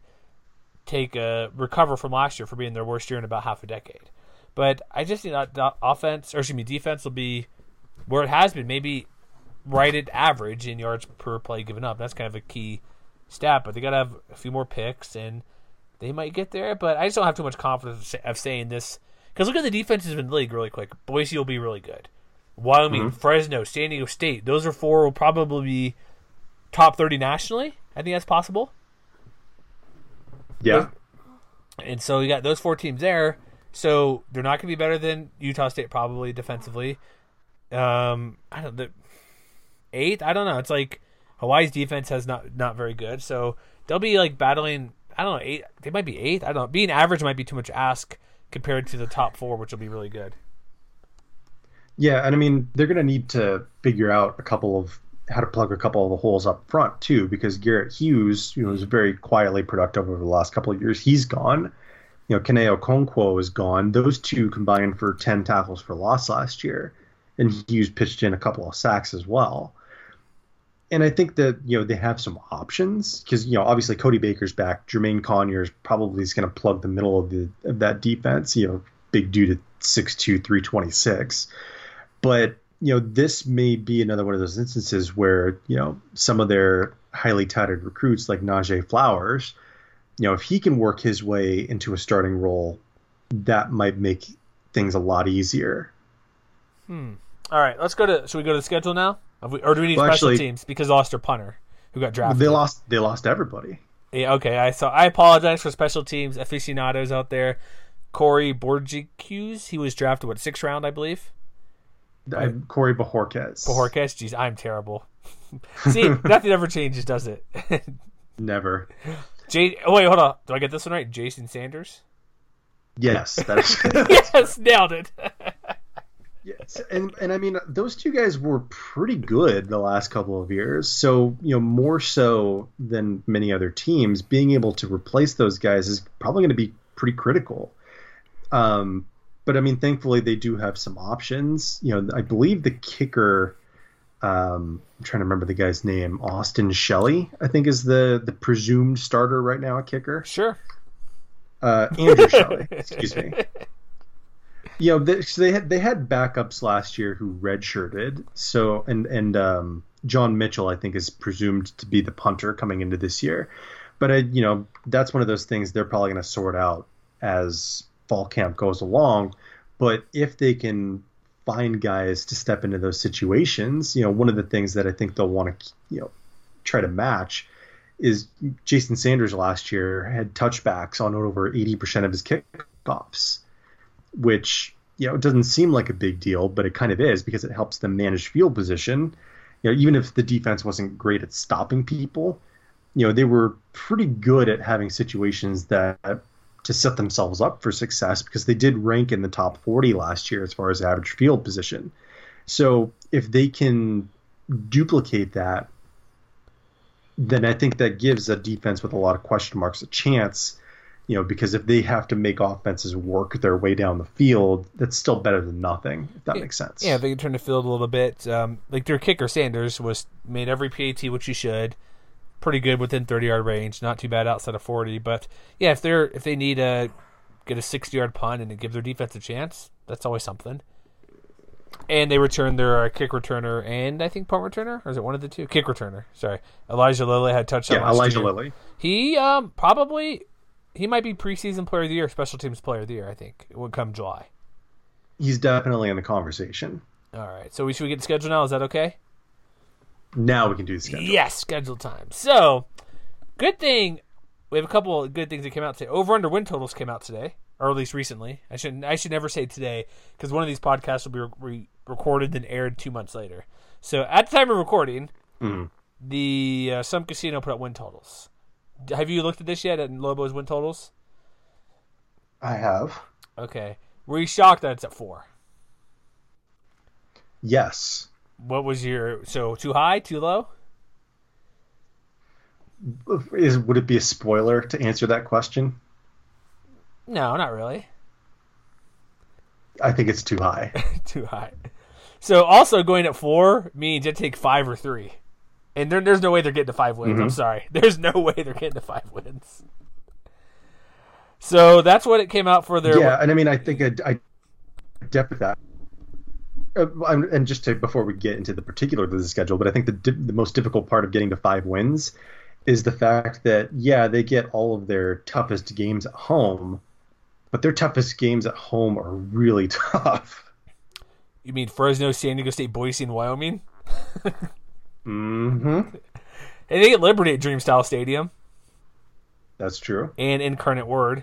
recover from last year for being their worst year in about half a decade. But I just think that defense will be where it has been, maybe right at average in yards per play given up. That's kind of a key stat, but they got to have a few more picks, and they might get there. But I just don't have too much confidence of saying this because look at the defenses in the league really quick. Boise will be really good. Wyoming, Fresno, San Diego State. Those are 4 will probably be top 30 nationally. I think that's possible. Yeah. And so you got those 4 teams there. So they're not going to be better than Utah State probably defensively. I don't know. 8th? I don't know. It's like Hawaii's defense has not very good. So they'll be like battling. I don't know. 8. They might be 8th. I don't know. Being average might be too much ask compared to the top 4, which will be really good. Yeah, and I mean they're going to need to figure out how to plug a couple of the holes up front too, because Garrett Hughes, was very quietly productive over the last couple of years. He's gone. Kene Okonkwo is gone. Those two combined for 10 tackles for loss last year, and Hughes pitched in a couple of sacks as well. And I think that, they have some options because, obviously Cody Baker's back. Jermaine Conyers probably is going to plug the middle of that defense, big dude at 6'2", 326. But, this may be another one of those instances where, some of their highly touted recruits like Najee Flowers, if he can work his way into a starting role, that might make things a lot easier. All right, should we go to the schedule now? Or do we need special teams because they lost their punter who got drafted? They lost everybody. Yeah, okay. I apologize for special teams aficionados out there. Corey Borgicus, he was drafted 6th round, I believe. Corey Bojorquez. Jeez, I'm terrible. See, nothing ever changes, does it? Never. Wait, hold on. Do I get this one right? Jason Sanders? Yes, that's yes, nailed it. Yes, and I mean, those two guys were pretty good the last couple of years. So, more so than many other teams, being able to replace those guys is probably going to be pretty critical. But I mean, thankfully they do have some options. I believe the kicker, I'm trying to remember the guy's name, Austin Shelley, I think is the presumed starter right now at kicker. Sure. Andrew Shelley, excuse me. They had backups last year who redshirted. So and John Mitchell, I think, is presumed to be the punter coming into this year. But that's one of those things they're probably going to sort out as fall camp goes along. But if they can find guys to step into those situations, one of the things that I think they'll want to try to match is Jason Sanders last year had touchbacks on over 80% of his kickoffs, which, it doesn't seem like a big deal, but it kind of is because it helps them manage field position. Even if the defense wasn't great at stopping people, they were pretty good at having situations that to set themselves up for success because they did rank in the top 40 last year as far as average field position. So if they can duplicate that, then I think that gives a defense with a lot of question marks a chance. Because if they have to make offenses work their way down the field, that's still better than nothing, if that makes sense. Yeah, they can turn the field a little bit. Like their kicker, Sanders, made every PAT, which he should. Pretty good within 30-yard range. Not too bad outside of 40. But, yeah, if they need to get a 60-yard punt and give their defense a chance, that's always something. And they returned their kick returner and I think punt returner? Or is it one of the two? Kick returner, sorry. Elijah Lilly had touchdown last year. Elijah Lilly. He He might be preseason player of the year, special teams player of the year, I think. It would come July. He's definitely in the conversation. All right. So should we get the schedule now? Is that okay? Now we can do the schedule. Yes, schedule time. So, good thing. We have a couple of good things that came out today. Over-under win totals came out today, or at least recently. I should never say today, because one of these podcasts will be recorded and aired 2 months later. So, at the time of recording, the Some Casino put out win totals. Have you looked at this yet, at Lobo's win totals? I have. Okay. Were you shocked that it's at 4? Yes. What was too high, too low? Would it be a spoiler to answer that question? No, not really. I think it's too high. Too high. So also going at 4 means you take 5 or 3. And there's no way they're getting to 5 wins. I'm sorry. There's no way they're getting to 5 wins. So that's what it came out for their... Yeah, and I mean, I think I definitely that. And just before we get into the particulars of the schedule, but I think the most difficult part of getting to 5 wins is the fact that, yeah, they get all of their toughest games at home, but their toughest games at home are really tough. You mean Fresno, San Diego State, Boise, and Wyoming? Mm-hmm. And they get Liberty at Dreamstyle Stadium. That's true. And Incarnate Word.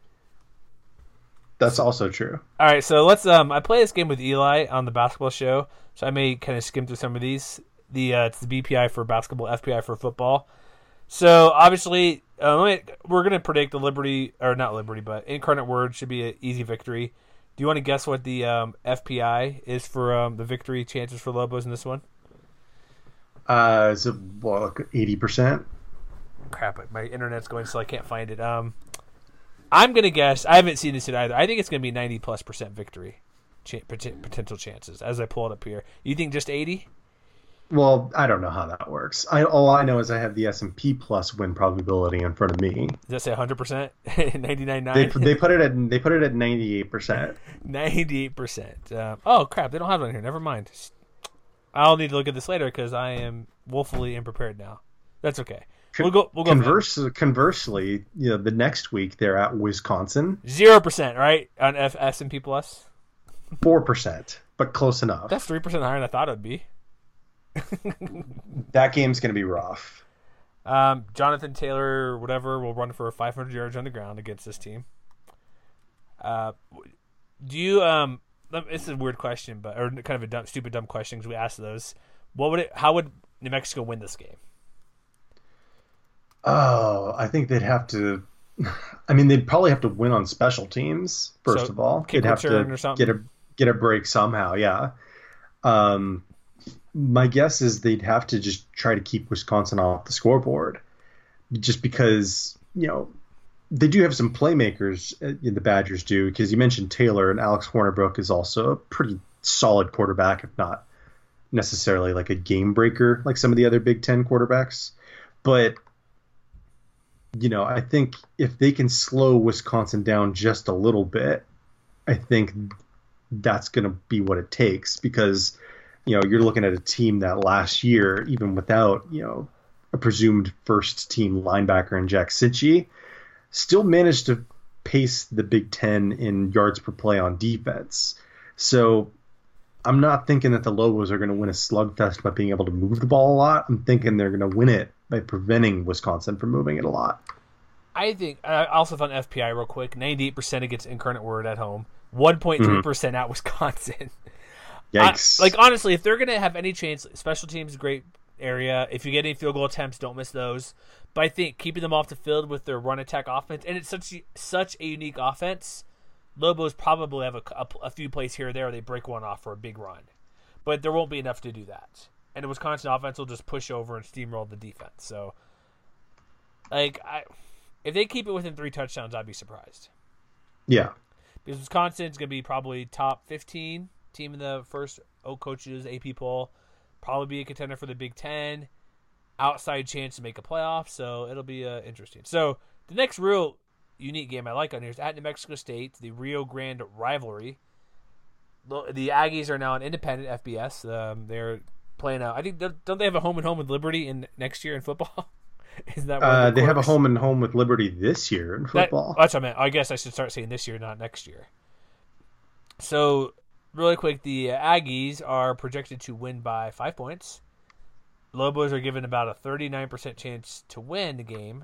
That's also true. All right, so let's. I play this game with Eli on the basketball show, so I may kind of skim through some of these. It's the BPI for basketball, FPI for football. So obviously, we're gonna predict the Liberty, or not Liberty, but Incarnate Word should be an easy victory. Do you want to guess what the FPI is for the victory chances for Lobos in this one? Is it 80%? Crap, my internet's going so I can't find it. I'm going to guess, I haven't seen this yet either. I think it's going to be 90+% victory potential chances as I pull it up here. You think just 80? Well, I don't know how that works. All I know is I have the S&P plus win probability in front of me. Does that say 100%? They 99.9? put it at 98%. 98%. Oh crap! They don't have it on here. Never mind. I'll need to look at this later because I am woefully unprepared now. That's okay. We'll go. Conversely, the next week they're at Wisconsin. 0%, right, on S&P plus. 4%, but close enough. That's 3% higher than I thought it would be. That game's going to be rough. Jonathan Taylor, whatever, will run for 500 yards on the ground against this team. Do you This is a weird question, or kind of a stupid dumb question because we asked those. How would New Mexico win this game? Oh, I think they'd have to. I mean, they'd probably have to win on special teams first of all. They'd have to get a break somehow. Yeah. My guess is they'd have to just try to keep Wisconsin off the scoreboard, just because they do have some playmakers. The Badgers do, because you mentioned Taylor, and Alex Hornibrook is also a pretty solid quarterback, if not necessarily like a game breaker like some of the other Big Ten quarterbacks. But I think if they can slow Wisconsin down just a little bit, I think that's going to be what it takes, because you're looking at a team that last year, even without a presumed first team linebacker in Jack Cinchi, still managed to pace the Big Ten in yards per play on defense. So I'm not thinking that the Lobos are going to win a slugfest by being able to move the ball a lot. I'm thinking they're going to win it by preventing Wisconsin from moving it a lot. I think I also found FPI real quick. 98% against Incarnate Word at home. 1.3% at Wisconsin. Yikes. Honestly, if they're going to have any chance, special teams great area. If you get any field goal attempts, don't miss those. But I think keeping them off the field with their run attack offense, and it's such a unique offense, Lobos probably have a few plays here or there where they break one off for a big run. But there won't be enough to do that. And the Wisconsin offense will just push over and steamroll the defense. So, if they keep it within 3 touchdowns, I'd be surprised. Yeah. Because Wisconsin's going to be probably top 15 team in the first coaches AP poll. Probably be a contender for the Big Ten. Outside chance to make a playoff. So it'll be interesting. So the next real unique game I like on here is at New Mexico State, the Rio Grande rivalry. The Aggies are now an independent FBS. They're playing out. I think don't they have a home and home with Liberty in next year in football? Is that they have a home and home with Liberty this year in football? That's what I meant. I guess I should start saying this year, not next year. So, really quick, the Aggies are projected to win by 5 points. Lobos are given about a 39% chance to win the game.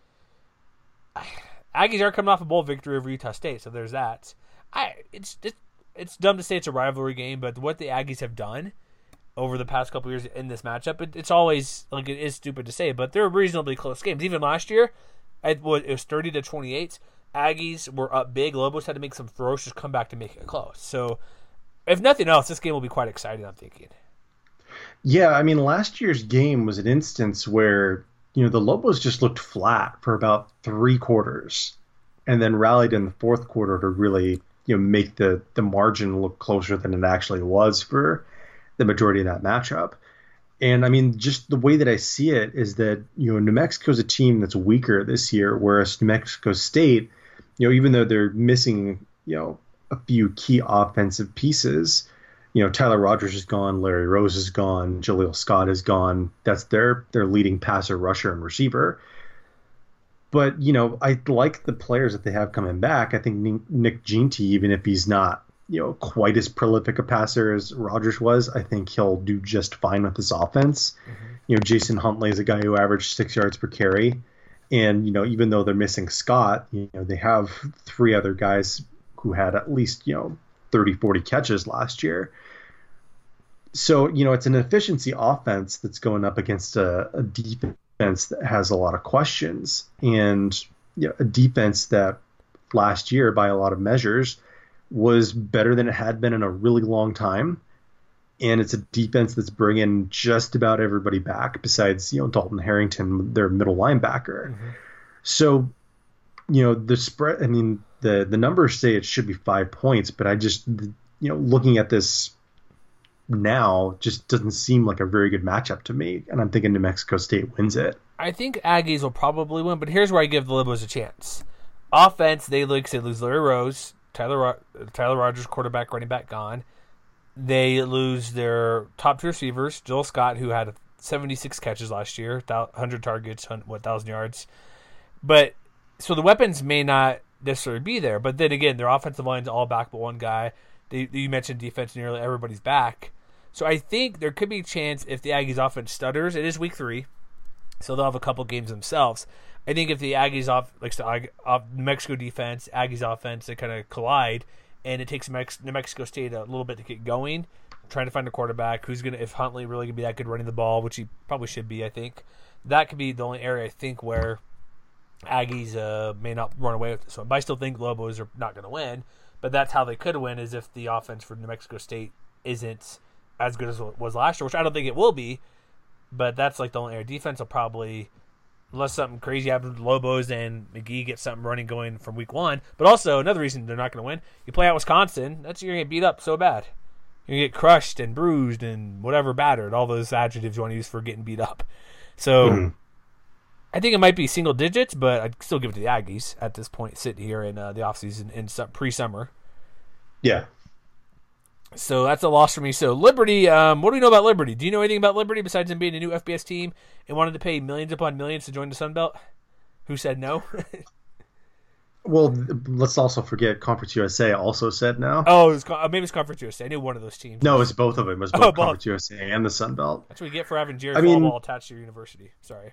Aggies are coming off a bowl victory over Utah State, so there's that. It's dumb to say it's a rivalry game, but what the Aggies have done over the past couple years in this matchup, it's always, it is stupid to say, but they're reasonably close games. Even last year, it was 30-28. Aggies were up big. Lobos had to make some ferocious comeback to make it close. So, if nothing else, this game will be quite exciting, I'm thinking. Yeah, I mean, last year's game was an instance where, the Lobos just looked flat for about 3 quarters and then rallied in the fourth quarter to really, make the margin look closer than it actually was for the majority of that matchup. And I mean, just the way that I see it is that, New Mexico's a team that's weaker this year, whereas New Mexico State, even though they're missing, a few key offensive pieces, Tyler Rogers is gone, Larry Rose is gone, Jaleel Scott is gone. That's their leading passer, rusher, and receiver. But, I like the players that they have coming back. I think Nick Ginty, even if he's not, quite as prolific a passer as Rogers was, I think he'll do just fine with this offense. Mm-hmm. Jason Huntley is a guy who averaged 6 yards per carry. And, even though they're missing Scott, they have 3 other guys who had at least, 30, 40 catches last year. So, it's an efficiency offense that's going up against a defense that has a lot of questions. And a defense that last year, by a lot of measures, was better than it had been in a really long time. And it's a defense that's bringing just about everybody back besides, Dalton Harrington, their middle linebacker. Mm-hmm. So, the spread, I mean, the numbers say it should be 5 points, but I just, looking at this now just doesn't seem like a very good matchup to me, and I'm thinking New Mexico State wins it. I think Aggies will probably win, but here's where I give the Lobos a chance. Offense, they lose Larry Rose, Tyler Rogers, quarterback, running back gone. They lose their top two receivers, Joel Scott, who had 76 catches last year, 100 targets, 1,000 yards. But so the weapons may not necessarily be there, but then again, their offensive line's all back but one guy. You mentioned defense, nearly everybody's back. So I think there could be a chance if the Aggies offense stutters. It is week 3, so they'll have a couple games themselves. I think if the Aggies New Mexico defense, Aggies offense, they kind of collide, and it takes New Mexico State a little bit to get going, trying to find a quarterback who's if Huntley really gonna be that good running the ball, which he probably should be. I think that could be the only area I think where Aggies may not run away with this one. But I still think Lobos are not going to win. But that's how they could win, is if the offense for New Mexico State isn't as good as it was last year, which I don't think it will be. But that's like the only area. Defense will probably, unless something crazy happens with Lobos and McGee gets something running going from week 1. But also, another reason they're not going to win, you play out Wisconsin, you're going to get beat up so bad. You're going to get crushed and bruised and whatever, battered, all those adjectives you want to use for getting beat up. So I think it might be single digits, but I'd still give it to the Aggies at this point, sitting here in the offseason, in pre-summer. Yeah. So that's a loss for me. So Liberty, what do we know about Liberty? Do you know anything about Liberty besides them being a new FBS team and wanted to pay millions upon millions to join the Sun Belt? Who said no? Well, let's also forget Conference USA also said no. Oh, maybe it's Conference USA. I knew one of those teams. No, it was both of them. It was both Conference USA and the Sun Belt. That's what you get for having Jerry Falwell attached to your university. Sorry.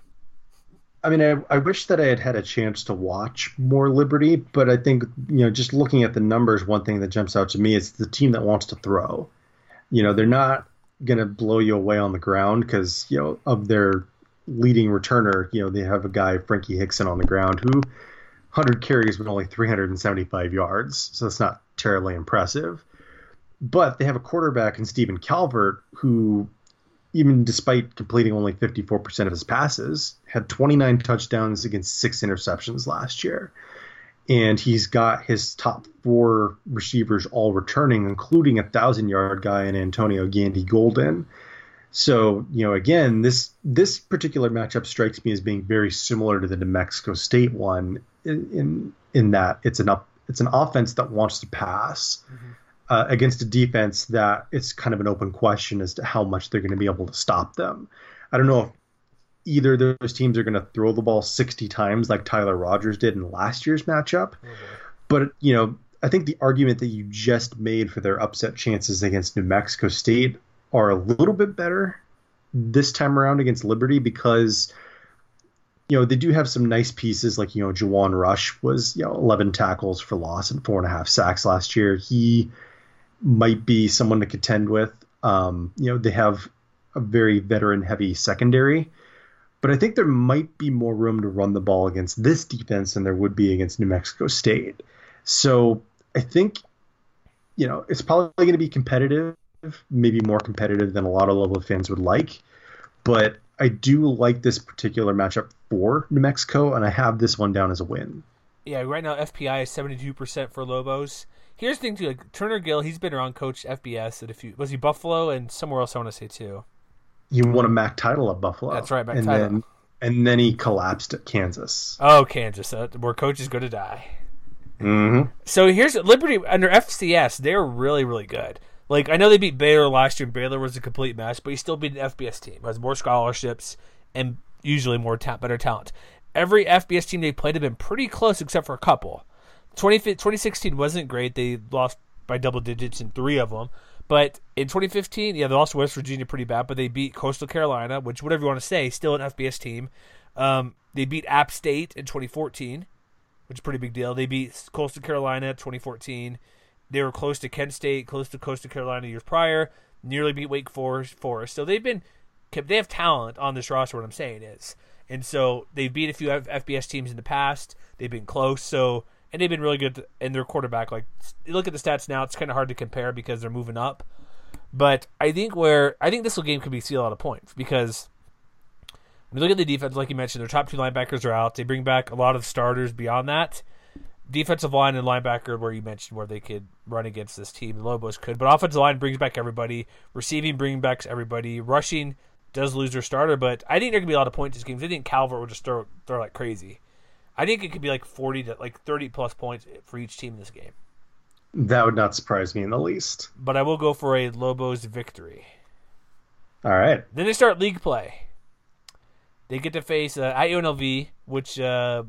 I mean, I wish that I had a chance to watch more Liberty, but I think, just looking at the numbers, one thing that jumps out to me is the team that wants to throw. They're not going to blow you away on the ground because, of their leading returner, they have a guy, Frankie Hickson, on the ground who 100 carries with only 375 yards. So that's not terribly impressive. But they have a quarterback in Stephen Calvert who, even despite completing only 54% of his passes, had 29 touchdowns against 6 interceptions last year. And he's got his top 4 receivers all returning, including a 1,000-yard guy in Antonio Gandy Golden. So, again, this particular matchup strikes me as being very similar to the New Mexico State one in that it's an offense that wants to pass. Mm-hmm. Against a defense that it's kind of an open question as to how much they're going to be able to stop them. I don't know if either of those teams are going to throw the ball 60 times like Tyler Rogers did in last year's matchup. Okay. But, I think the argument that you just made for their upset chances against New Mexico State are a little bit better this time around against Liberty because, they do have some nice pieces like, Juwan Rush was, 11 tackles for loss and 4.5 sacks last year. He might be someone to contend with. They have a very veteran-heavy secondary, but I think there might be more room to run the ball against this defense than there would be against New Mexico State. So I think, it's probably going to be competitive, maybe more competitive than a lot of Lobo fans would like, but I do like this particular matchup for New Mexico, and I have this one down as a win. Yeah, right now FPI is 72% for Lobos. Here's the thing too, like Turner Gill, he's been around, coached FBS at was he Buffalo and somewhere else I want to say too. He won a MAC title at Buffalo. That's right, MAC title. And then he collapsed at Kansas. Oh, Kansas, where coaches go to die. Mm-hmm. So here's Liberty under FCS. They're really, really good. Like I know they beat Baylor last year, and Baylor was a complete mess, but he still beat an FBS team. Has more scholarships and usually more better talent. Every FBS team they played have been pretty close except for a couple. 2016 wasn't great. They lost by double digits in 3 of them. But in 2015, they lost to West Virginia pretty bad, but they beat Coastal Carolina, which, whatever you want to say, still an FBS team. They beat App State in 2014, which is a pretty big deal. They beat Coastal Carolina 2014. They were close to Kent State, close to Coastal Carolina years prior, nearly beat Wake Forest. So they have talent on this roster, what I'm saying is. And so they've beat a few FBS teams in the past. They've been close. And they've been really good in their quarterback. Like, you look at the stats now, it's kind of hard to compare because they're moving up. But I think this game could be see a lot of points because when you look at the defense, like you mentioned, their top 2 linebackers are out. They bring back a lot of starters beyond that. defensive line and linebacker, where you mentioned where they could run against this team. The Lobos could, but offensive line brings back everybody. Receiving brings back everybody. Rushing does lose their starter, but I think there could be a lot of points in this game. I think Calvert will just throw like crazy. I think it could be like 40 to like 30 plus points for each team in this game. That would not surprise me in the least. But I will go for a Lobos victory. All right. Then they start league play. They get to face at UNLV, which FPI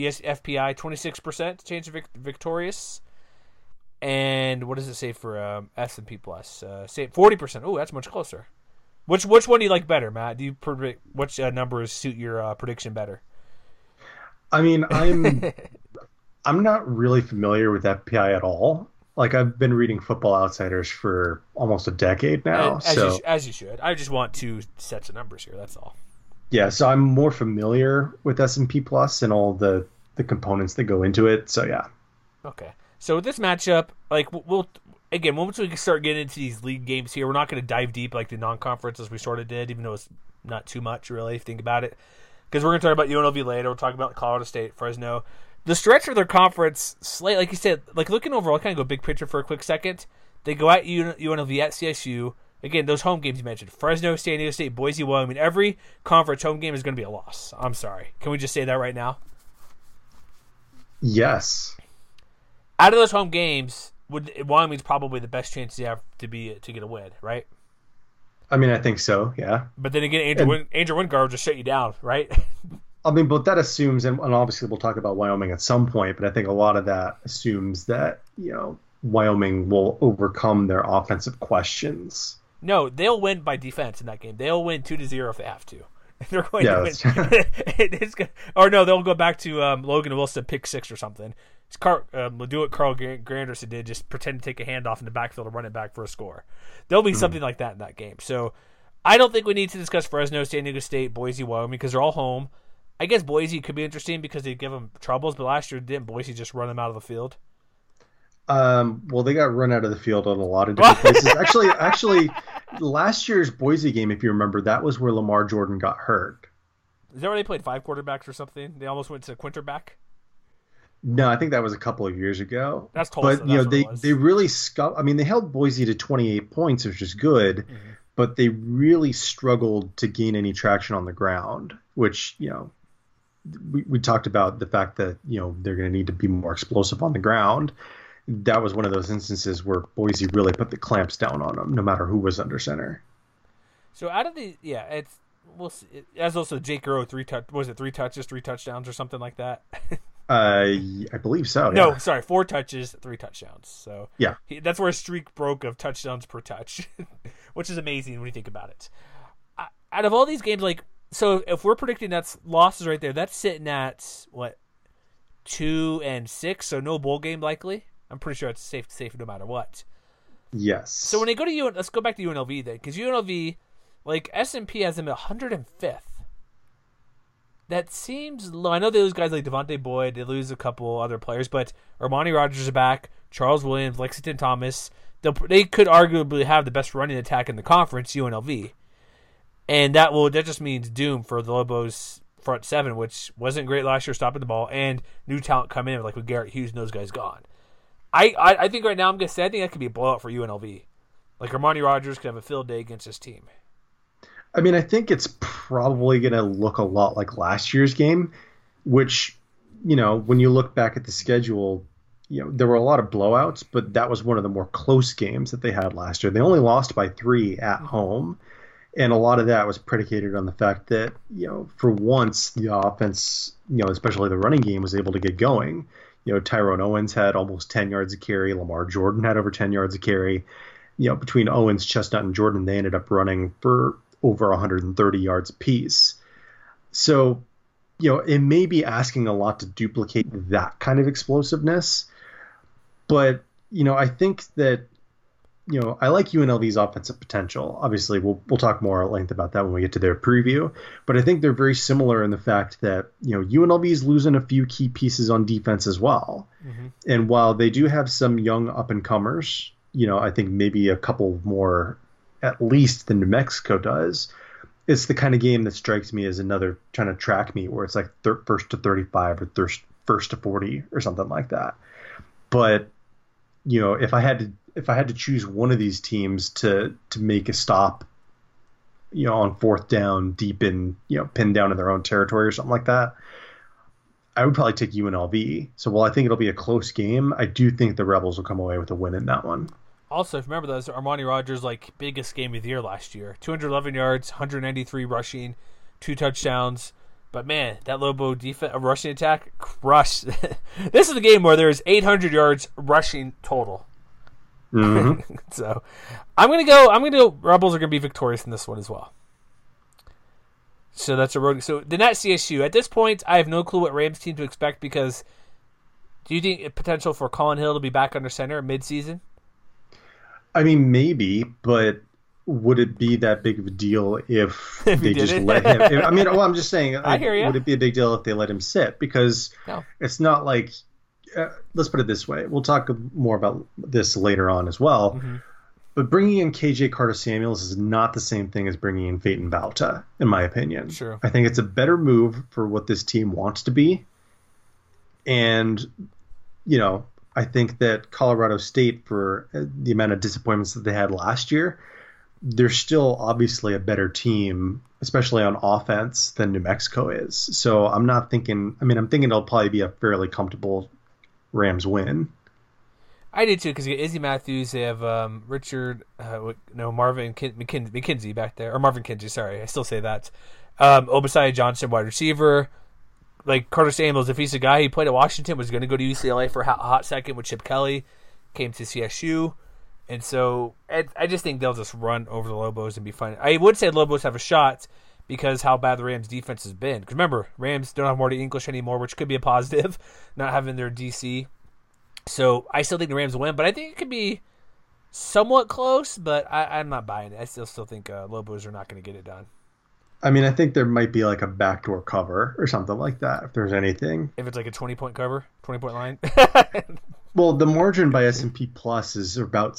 26% chance of victorious. And what does it say for S&P Plus? Say 40%. Oh, that's much closer. Which one do you like better, Matt? Do you predict which numbers suit your prediction better? I mean, I'm not really familiar with FPI at all. Like, I've been reading Football Outsiders for almost a decade now. As you should. I just want two sets of numbers here. That's all. Yeah, so I'm more familiar with S&P Plus and all the components that go into it. So yeah. Okay. So with this matchup, like once we start getting into these league games here, we're not going to dive deep like the non-conference as we sort of did, even though it's not too much really if you think about it. Because we're going to talk about UNLV later. We'll talk about Colorado State, Fresno. The stretch of their conference slate, like you said, like looking overall, kind of go big picture for a quick second. They go at UNLV at CSU. Again, those home games you mentioned, Fresno, San Diego State, Boise, Wyoming. Every conference home game is going to be a loss. I'm sorry. Can we just say that right now? Yes. Out of those home games, Wyoming's probably the best chance you have to get a win, right? I mean, I think so, yeah. But then again, Andrew Wingard will just shut you down, right? I mean, but that assumes, and obviously we'll talk about Wyoming at some point, but I think a lot of that assumes that, Wyoming will overcome their offensive questions. No, they'll win by defense in that game. They'll win 2-0 if they have to. They're going to win. Or no, they'll go back to Logan Wilson pick six or something. We'll do what Carl Granderson did, just pretend to take a handoff in the backfield and run it back for a score. There'll be something like that in that game. So I don't think we need to discuss Fresno, San Diego State, Boise, Wyoming, because they're all home. I guess Boise could be interesting because they give them troubles, but last year didn't Boise just run them out of the field? Well, they got run out of the field on a lot of different places. Actually, last year's Boise game, if you remember, that was where Lamar Jordan got hurt. Is that where they played 5 quarterbacks or something? They almost went to quinterback? No, I think that was a couple of years ago. That's Tulsa. But they really they held Boise to 28 points, which is good, but they really struggled to gain any traction on the ground, which, we talked about the fact that, they're going to need to be more explosive on the ground. That was one of those instances where Boise really put the clamps down on them, no matter who was under center. So out of the we'll see. As also Jake Earl 3 touches, 3 touchdowns, or something like that. I believe so. Yeah. No, sorry, 4 touches, 3 touchdowns. So yeah, that's where a streak broke of touchdowns per touch, which is amazing when you think about it. Out of all these games, so if we're predicting that's losses right there, that's sitting at what 2-6, so no bowl game likely. I'm pretty sure it's safe no matter what. Yes. So when they go to let's go back to UNLV then, because UNLV, S&P has them at 105th. That seems low. I know they lose guys like Devontae Boyd, they lose a couple other players, but Armani Rogers is back, Charles Williams, Lexington Thomas. They could arguably have the best running attack in the conference, UNLV. And that just means doom for the Lobos front seven, which wasn't great last year stopping the ball, and new talent coming in, like with Garrett Hughes and those guys gone. I think right now I think that could be a blowout for UNLV. Like Armani Rogers could have a field day against his team. I mean, I think it's probably going to look a lot like last year's game, which, when you look back at the schedule, there were a lot of blowouts, but that was one of the more close games that they had last year. They only lost by 3 at home. And a lot of that was predicated on the fact that, for once the offense, especially the running game, was able to get going. Tyrone Owens had almost 10 yards a carry. Lamar Jordan had over 10 yards a carry. Between Owens, Chestnut, and Jordan, they ended up running for over 130 yards apiece. So, it may be asking a lot to duplicate that kind of explosiveness. But, I think that, I like UNLV's offensive potential. Obviously, we'll talk more at length about that when we get to their preview. But I think they're very similar in the fact that, UNLV is losing a few key pieces on defense as well. Mm-hmm. And while they do have some young up-and-comers, I think maybe a couple more at least than New Mexico does, it's the kind of game that strikes me as another kind of track meet where it's like first to 35 or first to 40 or something like that. But if I had to choose one of these teams to make a stop, on fourth down, deep in, pinned down in their own territory or something like that, I would probably take UNLV. So while I think it'll be a close game, I do think the Rebels will come away with a win in that one. Also, if you remember, that was Armani Rogers' biggest game of the year last year. 211 yards, 193 rushing, 2 touchdowns. But man, that Lobo defense, rushing attack crushed. This is the game where there's 800 yards rushing total. Mm-hmm. So I'm gonna go. Rebels are gonna be victorious in this one as well. So that's a road. So then at CSU, at this point, I have no clue what Rams team to expect, because do you think a potential for Colin Hill to be back under center mid-season? I mean, maybe, but would it be that big of a deal if they just let him? I'm just saying. I hear you. Would it be a big deal if they let him sit? Because It's not like. Let's put it this way. We'll talk more about this later on as well. Mm-hmm. But bringing in KJ Carter-Samuels is not the same thing as bringing in Peyton Bauta, in my opinion. Sure. I think it's a better move for what this team wants to be. And, I think that Colorado State, for the amount of disappointments that they had last year, they're still obviously a better team, especially on offense, than New Mexico is. So I'm thinking it'll probably be a fairly comfortable Rams win. I did too, because you get Izzy Matthews, they have Richard, Marvin McKenzie back there, or Marvin Kinsey, sorry, I still say that. Obasiah Johnson, wide receiver. Like Carter Samuels, if he's a guy, he played at Washington, was going to go to UCLA for a hot second with Chip Kelly, came to CSU, and so I just think they'll just run over the Lobos and be fine. I would say the Lobos have a shot because how bad the Rams defense has been. Because remember, Rams don't have Marty English anymore, which could be a positive, not having their DC. So I still think the Rams will win, but I think it could be somewhat close, but I'm not buying it. I still think Lobos are not going to get it done. I mean, I think there might be like a backdoor cover or something like that, if there's anything. If it's like a 20-point cover, 20-point line? Well, the margin by S&P Plus is about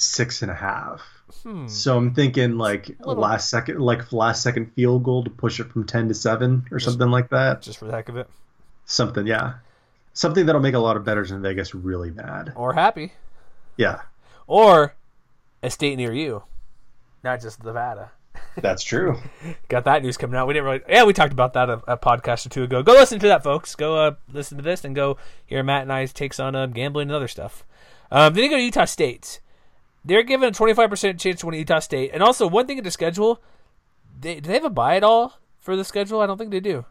6.5. So I'm thinking last second field goal to push it from 10 to 7 or something like that. Just for the heck of it. Something, yeah. Something that'll make a lot of bettors in Vegas really mad. Or happy. Yeah. Or a state near you, not just Nevada. That's true. Got that news coming out. We talked about that a podcast or two ago. Go listen to that, folks. Go listen to this and go hear Matt and I's takes on gambling and other stuff. Then you go to Utah State. They're given a 25% chance to win Utah State. And also, one thing in the schedule, do they have a bye at all for the schedule? I don't think they do.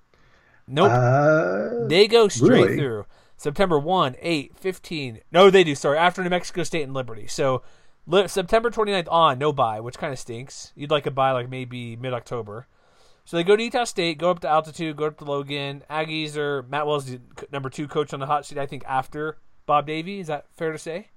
Nope. They go straight through. September 1, 8, 15. No, they do. Sorry, after New Mexico State and Liberty. So September 29th on, no bye, which kind of stinks. You'd like a bye maybe mid-October. So they go to Utah State, go up to Altitude, go up to Logan. Aggies are Matt Wells, the number 2 coach on the hot seat, I think, after Bob Davie. Is that fair to say?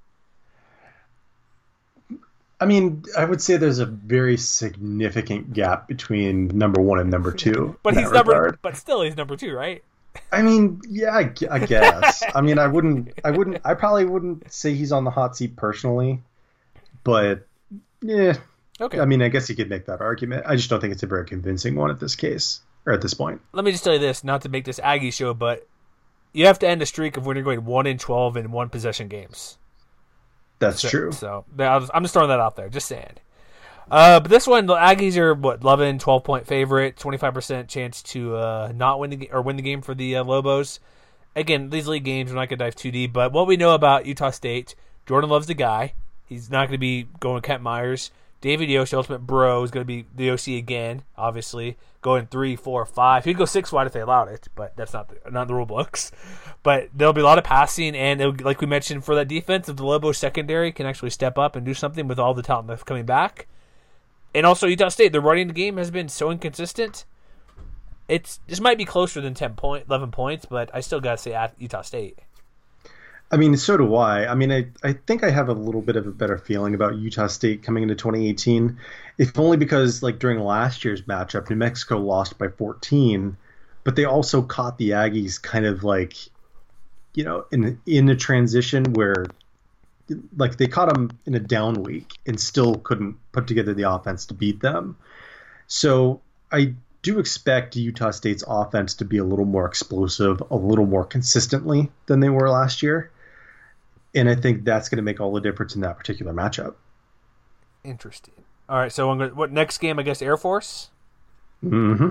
I mean, I would say there's a very significant gap between number 1 and number 2. But he's still he's number 2, right? I mean, yeah, I guess. I mean, I probably wouldn't say he's on the hot seat personally, but yeah. Okay. I mean, I guess you could make that argument. I just don't think it's a very convincing one at this case, or at this point. Just tell you this, not to make this Aggie show, but you have to end a streak of when you're going 1-12 in one possession games. That's true. So I'm just throwing that out there, just saying. But this one, the Aggies are 11, 12-point favorite, 25% chance to not win win the game for the Lobos. Again, these league games, we're not going to dive too deep, but what we know about Utah State, Jordan Love's the guy. He's not going to be going Kent Myers. David Yost, ultimate bro, is going to be the OC again, obviously. Going 3, 4, 5. He'd go 6 wide if they allowed it, but that's not the rule books. But there'll be a lot of passing, and like we mentioned, for that defense, if the Lobos secondary can actually step up and do something with all the talent that's coming back. And also Utah State, the running the game has been so inconsistent. This might be closer than 11 points, but I still got to say at Utah State. I mean, so do I. I mean, I think I have a little bit of a better feeling about Utah State coming into 2018, if only because, during last year's matchup, New Mexico lost by 14, but they also caught the Aggies kind of in a transition where, they caught them in a down week and still couldn't put together the offense to beat them. So I do expect Utah State's offense to be a little more explosive, a little more consistently than they were last year. And I think that's going to make all the difference in that particular matchup. Interesting. All right, so what next game? I guess Air Force. Mm-hmm.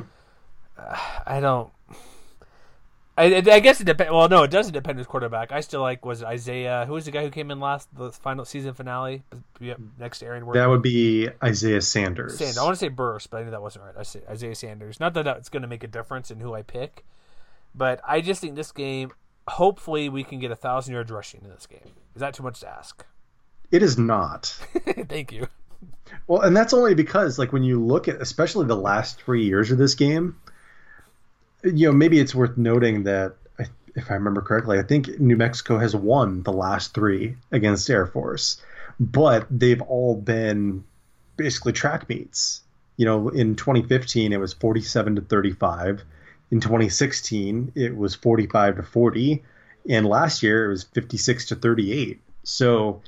I guess it depends. Well, no, it doesn't depend who's quarterback. I still like, was Isaiah, who was the guy who came in the final season finale? Yep, next to Aaron Word. That would be Isaiah Sanders. I want to say Burst, but I knew that wasn't right. I say Isaiah Sanders. Not that it's going to make a difference in who I pick, but I just think this game, hopefully we can get 1,000 yards rushing in this game. Is that too much to ask? It is not. Thank you. Well, and that's only because, like, when you look at especially the last 3 years of this game, maybe it's worth noting that, if I remember correctly, I think New Mexico has won the last 3 against Air Force, but they've all been basically track meets. In 2015, it was 47-35. In 2016, it was 45-40. And last year, it was 56-38. So,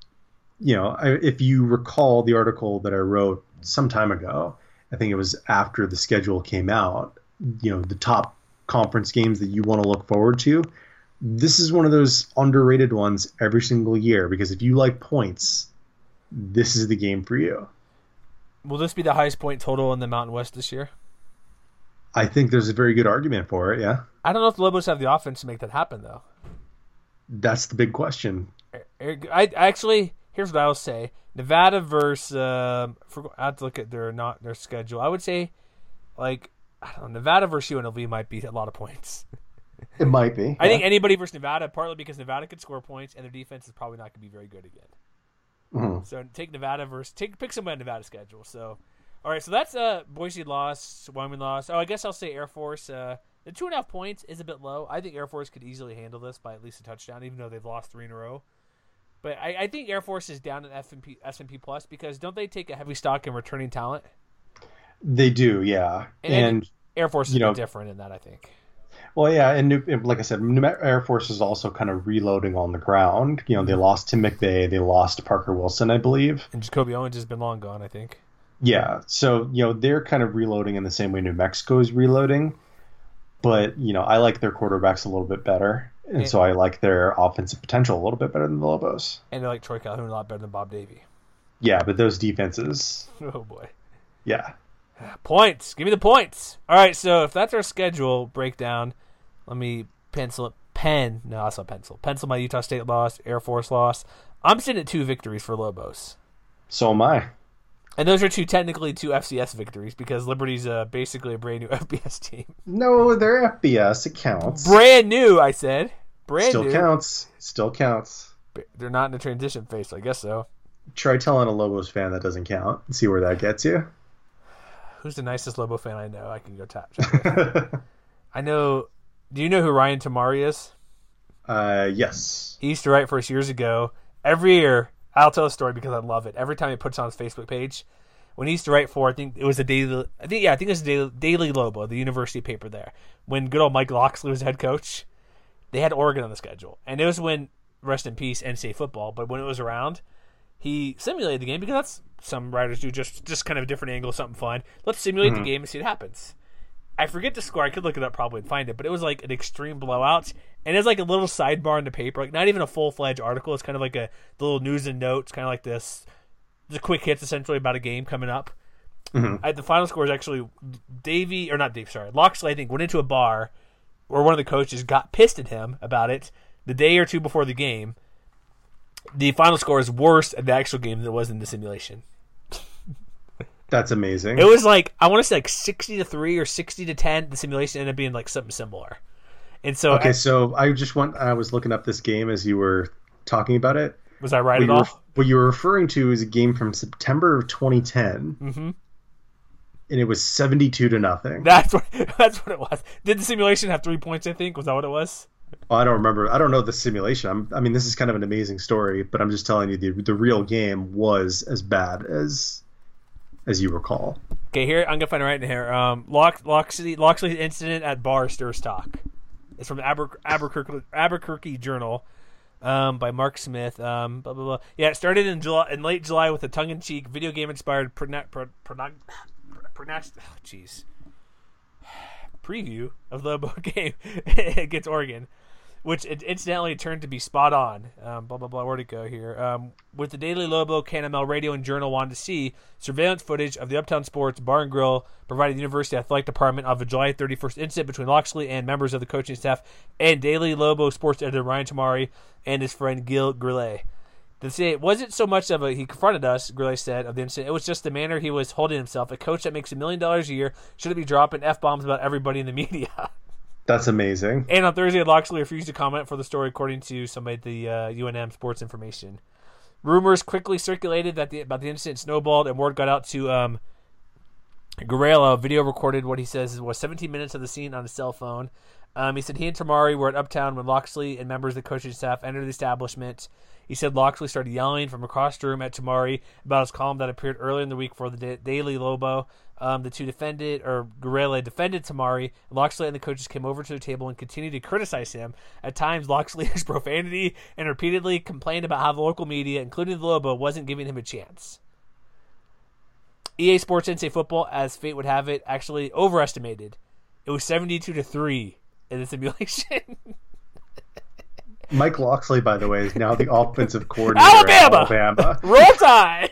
if you recall the article that I wrote some time ago, I think it was after the schedule came out, the top conference games that you want to look forward to, this is one of those underrated ones every single year, because if you like points, this is the game for you. Will this be the highest point total in the Mountain West this year? I think there's a very good argument for it, yeah. I don't know if the Lobos have the offense to make that happen, though. That's the big question. I actually, here's what I will say. Nevada versus, I have to look at their schedule. I would say, Nevada versus UNLV might be a lot of points. It might be. I think anybody versus Nevada, partly because Nevada could score points, and their defense is probably not going to be very good again. Mm-hmm. So take Nevada pick somebody on Nevada's schedule. So, all right, so that's Boise loss, Wyoming loss. Oh, I guess I'll say Air Force. The 2.5 points is a bit low. I think Air Force could easily handle this by at least a touchdown, even though they've lost 3 in a row. But I think Air Force is down in S&P Plus because don't they take a heavy stock in returning talent? They do, yeah. And Air Force is a bit different in that, I think. Well, yeah, and like I said, Air Force is also kind of reloading on the ground. They lost Tim McVay, they lost Parker Wilson, I believe. And Jacoby Owens has been long gone, I think. Yeah, so, they're kind of reloading in the same way New Mexico is reloading. But, I like their quarterbacks a little bit better. And so I like their offensive potential a little bit better than the Lobos. And I like Troy Calhoun a lot better than Bob Davie. Yeah, but those defenses. Oh, boy. Yeah. Points. Give me the points. All right, so if that's our schedule breakdown, let me pencil it. No, that's not pencil. Pencil my Utah State loss, Air Force loss. I'm sitting at 2 victories for Lobos. So am I. And those are technically two FCS victories because Liberty's basically a brand new FBS team. No, they're FBS. It counts. Brand new, I said. Brand new. Still counts. They're not in a transition phase, so I guess so. Try telling a Lobos fan that doesn't count and see where that gets you. Who's the nicest Lobo fan I know? I can go tap. I know. Do you know who Ryan Tamari is? Yes. He used to write for us years ago. Every year, I'll tell a story because I love it. Every time he puts it on his Facebook page, when he used to write for, I think it was the Daily Lobo, the university paper there. When good old Mike Loxley was head coach, they had Oregon on the schedule, and it was when, rest in peace, NCAA football. But when it was around, he simulated the game because that's some writers do, just kind of a different angle, something fun. Let's simulate the game and see what happens. I forget the score. I could look it up probably and find it, but it was like an extreme blowout. And it's like a little sidebar in the paper, like not even a full-fledged article. It's kind of like the little news and notes, kind of like this, the quick hits essentially about a game coming up. Mm-hmm. The final score is actually Loxley, I think, went into a bar where one of the coaches got pissed at him about it the day or two before the game. The final score is worse at the actual game than it was in the simulation. That's amazing. It was like, I want to say like 60-3 or 60-10. The simulation ended up being like something similar. And so I was looking up this game as you were talking about it. Was I right at all? What you were referring to is a game from September of 2010. Mm-hmm. And it was 72-0. That's what it was. Did the simulation have 3 points, I think? Was that what it was? I don't remember. I don't know the simulation. I mean, this is kind of an amazing story, but I'm just telling you the real game was as bad as you recall. Okay, here I'm gonna find it right in here. Loxley's incident at bar stirs talk. It's from the Albuquerque Journal, by Mark Smith. Blah blah blah. Yeah, it started in late July with a tongue-in-cheek video game-inspired preview of the Lobo game against Oregon, which it incidentally turned to be spot on. Blah, blah, blah. Where'd it go here? With the Daily Lobo, KNML Radio, and Journal wanted to see surveillance footage of the Uptown Sports Bar and Grill provided the University Athletic Department of a July 31st incident between Locksley and members of the coaching staff and Daily Lobo sports editor Ryan Tamari and his friend Gil Grillet. To say it wasn't so much of he confronted us, Grillet said, of the incident. It was just the manner he was holding himself. A coach that makes $1 million a year shouldn't be dropping F-bombs about everybody in the media. That's amazing. And on Thursday, Locksley refused to comment for the story, according to somebody at the UNM Sports Information. Rumors quickly circulated about the incident snowballed, and word got out to Guerrero. Video recorded what he says was 17 minutes of the scene on his cell phone. He said he and Tamari were at Uptown when Locksley and members of the coaching staff entered the establishment. He said Locksley started yelling from across the room at Tamari about his column that appeared earlier in the week for the Daily Lobo. The two Guerrero defended Tamari. Locksley and the coaches came over to the table and continued to criticize him. At times, Locksley used profanity and repeatedly complained about how the local media, including the Lobo, wasn't giving him a chance. EA Sports NCAA Football, as fate would have it, actually overestimated. It was 72-3 in the simulation. Mike Locksley, by the way, is now the offensive coordinator at Alabama. Roll Tide!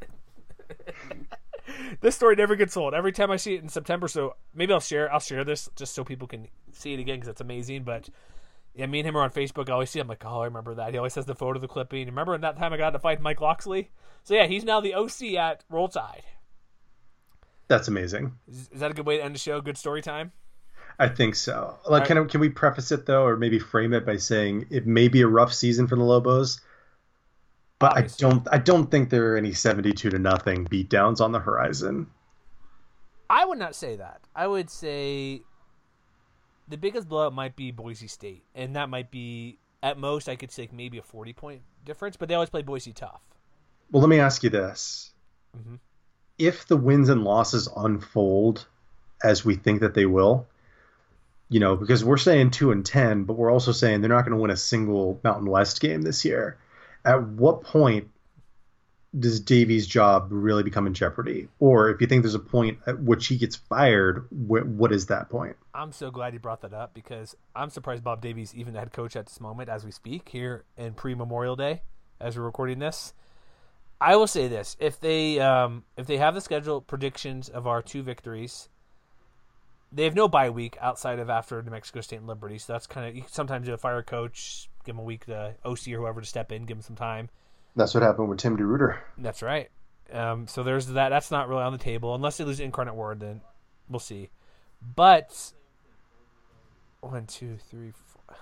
This story never gets old. Every time I see it in September, so maybe I'll share this just so people can see it again because it's amazing. But yeah, me and him are on Facebook. I always see him like, oh, I remember that. He always has the photo of the clipping. Remember that time I got to fight Mike Locksley? So yeah, he's now the OC at Roll Tide. That's amazing. Is that a good way to end the show? Good story time? I think so. Like, can we preface it though, or maybe frame it by saying it may be a rough season for the Lobos, but I don't think there are any 72-0 beatdowns on the horizon. I would not say that. I would say the biggest blowout might be Boise State, and that might be at most I could say maybe a 40-point difference. But they always play Boise tough. Well, let me ask you this: if the wins and losses unfold as we think that they will. You know, because we're saying 2-10, but we're also saying they're not going to win a single Mountain West game this year. At what point does Davies' job really become in jeopardy? Or if you think there's a point at which he gets fired, what is that point? I'm so glad you brought that up because I'm surprised Bob Davies, even the head coach at this moment as we speak here in pre-Memorial Day, as we're recording this. I will say this: if they have the schedule predictions of our 2 victories. They have no bye week outside of after New Mexico State and Liberty, so that's kind of, you can sometimes do a fire coach, give him a week to OC or whoever to step in, give him some time. That's what happened with Tim DeRuyter. That's right. So there's that. That's not really on the table. Unless they lose Incarnate Word, then we'll see. But 1, 2, 3, 4.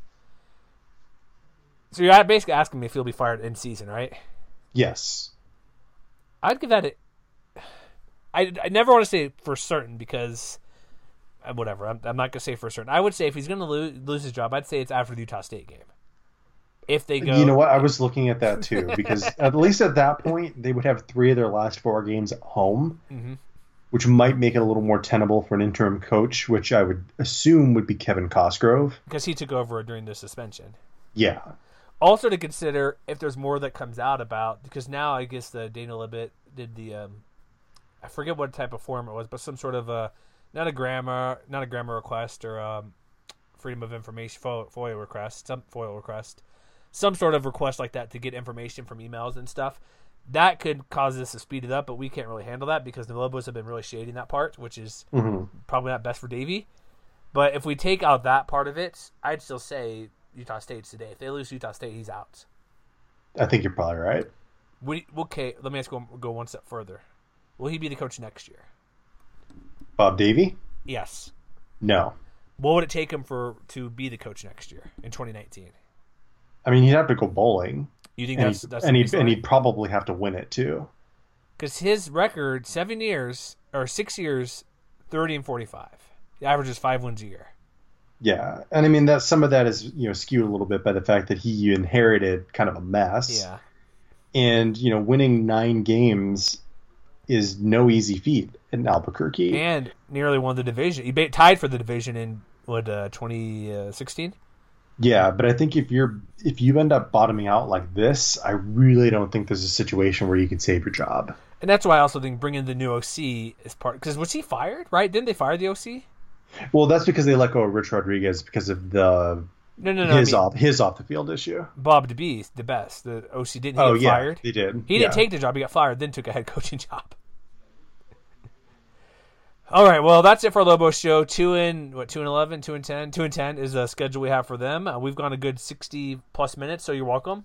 So you're basically asking me if he'll be fired in season, right? Yes. I'd give that I never want to say for certain because... Whatever. I'm not going to say for certain. I would say if he's going to lose his job, I'd say it's after the Utah State game. If they go... You know what? I was looking at that too, because at least at that point, they would have 3 of their last 4 games at home, which might make it a little more tenable for an interim coach, which I would assume would be Kevin Cosgrove. Because he took over during the suspension. Yeah. Also to consider if there's more that comes out about, because now I guess the Dana Libet did the, I forget what type of form it was, but some sort of not a grammar request or freedom of information FOIA request, some sort of request like that to get information from emails and stuff. That could cause us to speed it up, but we can't really handle that because the Lobos have been really shading that part, which is probably not best for Davey. But if we take out that part of it, I'd still say Utah State's today. If they lose Utah State, he's out. I think you're probably right. Okay, let me go one step further. Will he be the coach next year? Bob Davey? Yes. No. What would it take him to be the coach next year in 2019? I mean, he'd have to go bowling. You think he'd probably have to win it too. Because his record, 6 years, 30-45. The average is 5 wins a year. Yeah, and I mean that some of that is skewed a little bit by the fact that he inherited kind of a mess. Yeah. And winning 9 games is no easy feat in Albuquerque. And nearly won the division. He tied for the division in 2016. Yeah, but I think if you end up bottoming out like this, I really don't think there's a situation where you can save your job. And that's why I also think bringing the new OC is part, because was he fired? Right? Didn't they fire the OC? Well, that's because they let go of Rich Rodriguez because of the No. his off the field issue. Bob DeBee, the best. The OC didn't he get fired? He did. He didn't take the job. He got fired, then took a head coaching job. All right, well, that's it for Lobos show. 2-11, 2-10. 2-10 is the schedule we have for them. We've gone a good 60-plus minutes, so you're welcome.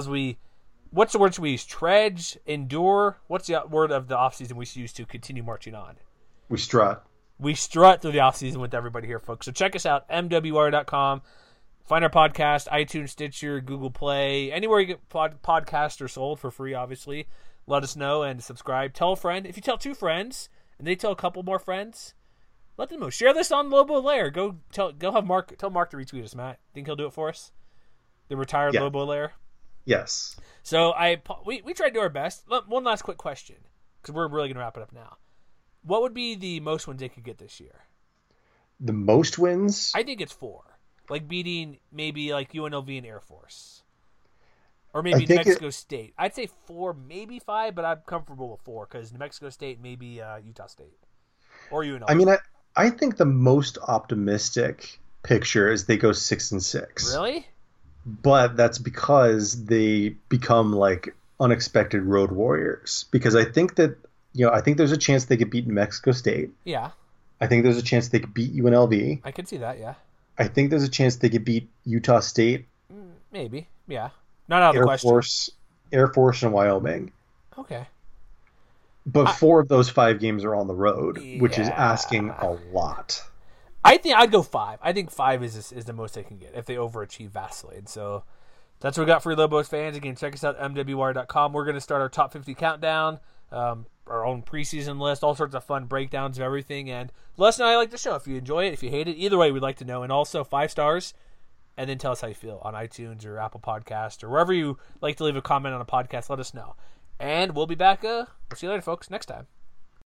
What's the word should we use? Trudge, endure. What's the word of the offseason we should use to continue marching on? We strut. We strut through the offseason with everybody here, folks. So check us out, mwr.com. Find our podcast, iTunes, Stitcher, Google Play, anywhere you get podcasts are sold for free, obviously. Let us know and subscribe. Tell a friend. If you tell 2 friends and they tell a couple more friends, let them know. Share this on Lobo Lair. Go have Mark. Tell Mark to retweet us, Matt. Think he'll do it for us? The retired Lobo Lair. Yes. So we tried to do our best. One last quick question, because we're really going to wrap it up now. What would be the most wins they could get this year? The most wins? I think it's 4. Like beating maybe like UNLV and Air Force. Or maybe New Mexico State. I'd say 4, maybe 5, but I'm comfortable with 4 because New Mexico State, maybe Utah State. Or UNLV. I mean, I think the most optimistic picture is they go 6-6. Really? But that's because they become like unexpected road warriors. Because I think that, I think there's a chance they could beat New Mexico State. Yeah. I think there's a chance they could beat UNLV. I could see that, yeah. I think there's a chance they could beat Utah State. Maybe, yeah. Not out of the question. Air Force, and Wyoming. Okay. But 4 of those 5 games are on the road, which is asking a lot. I think I'd go 5. I think 5 is the most they can get if they overachieve vastly. And so that's what we got for you Lobos fans. Again, check us out at mwr.com. We're going to start our top 50 countdown, our own preseason list, all sorts of fun breakdowns of everything. And let us know how you like the show. If you enjoy it, if you hate it, either way, we'd like to know. And also 5 stars. And then tell us how you feel on iTunes or Apple Podcast or wherever you like to leave a comment on a podcast. Let us know. And we'll be back. We'll see you later, folks, next time.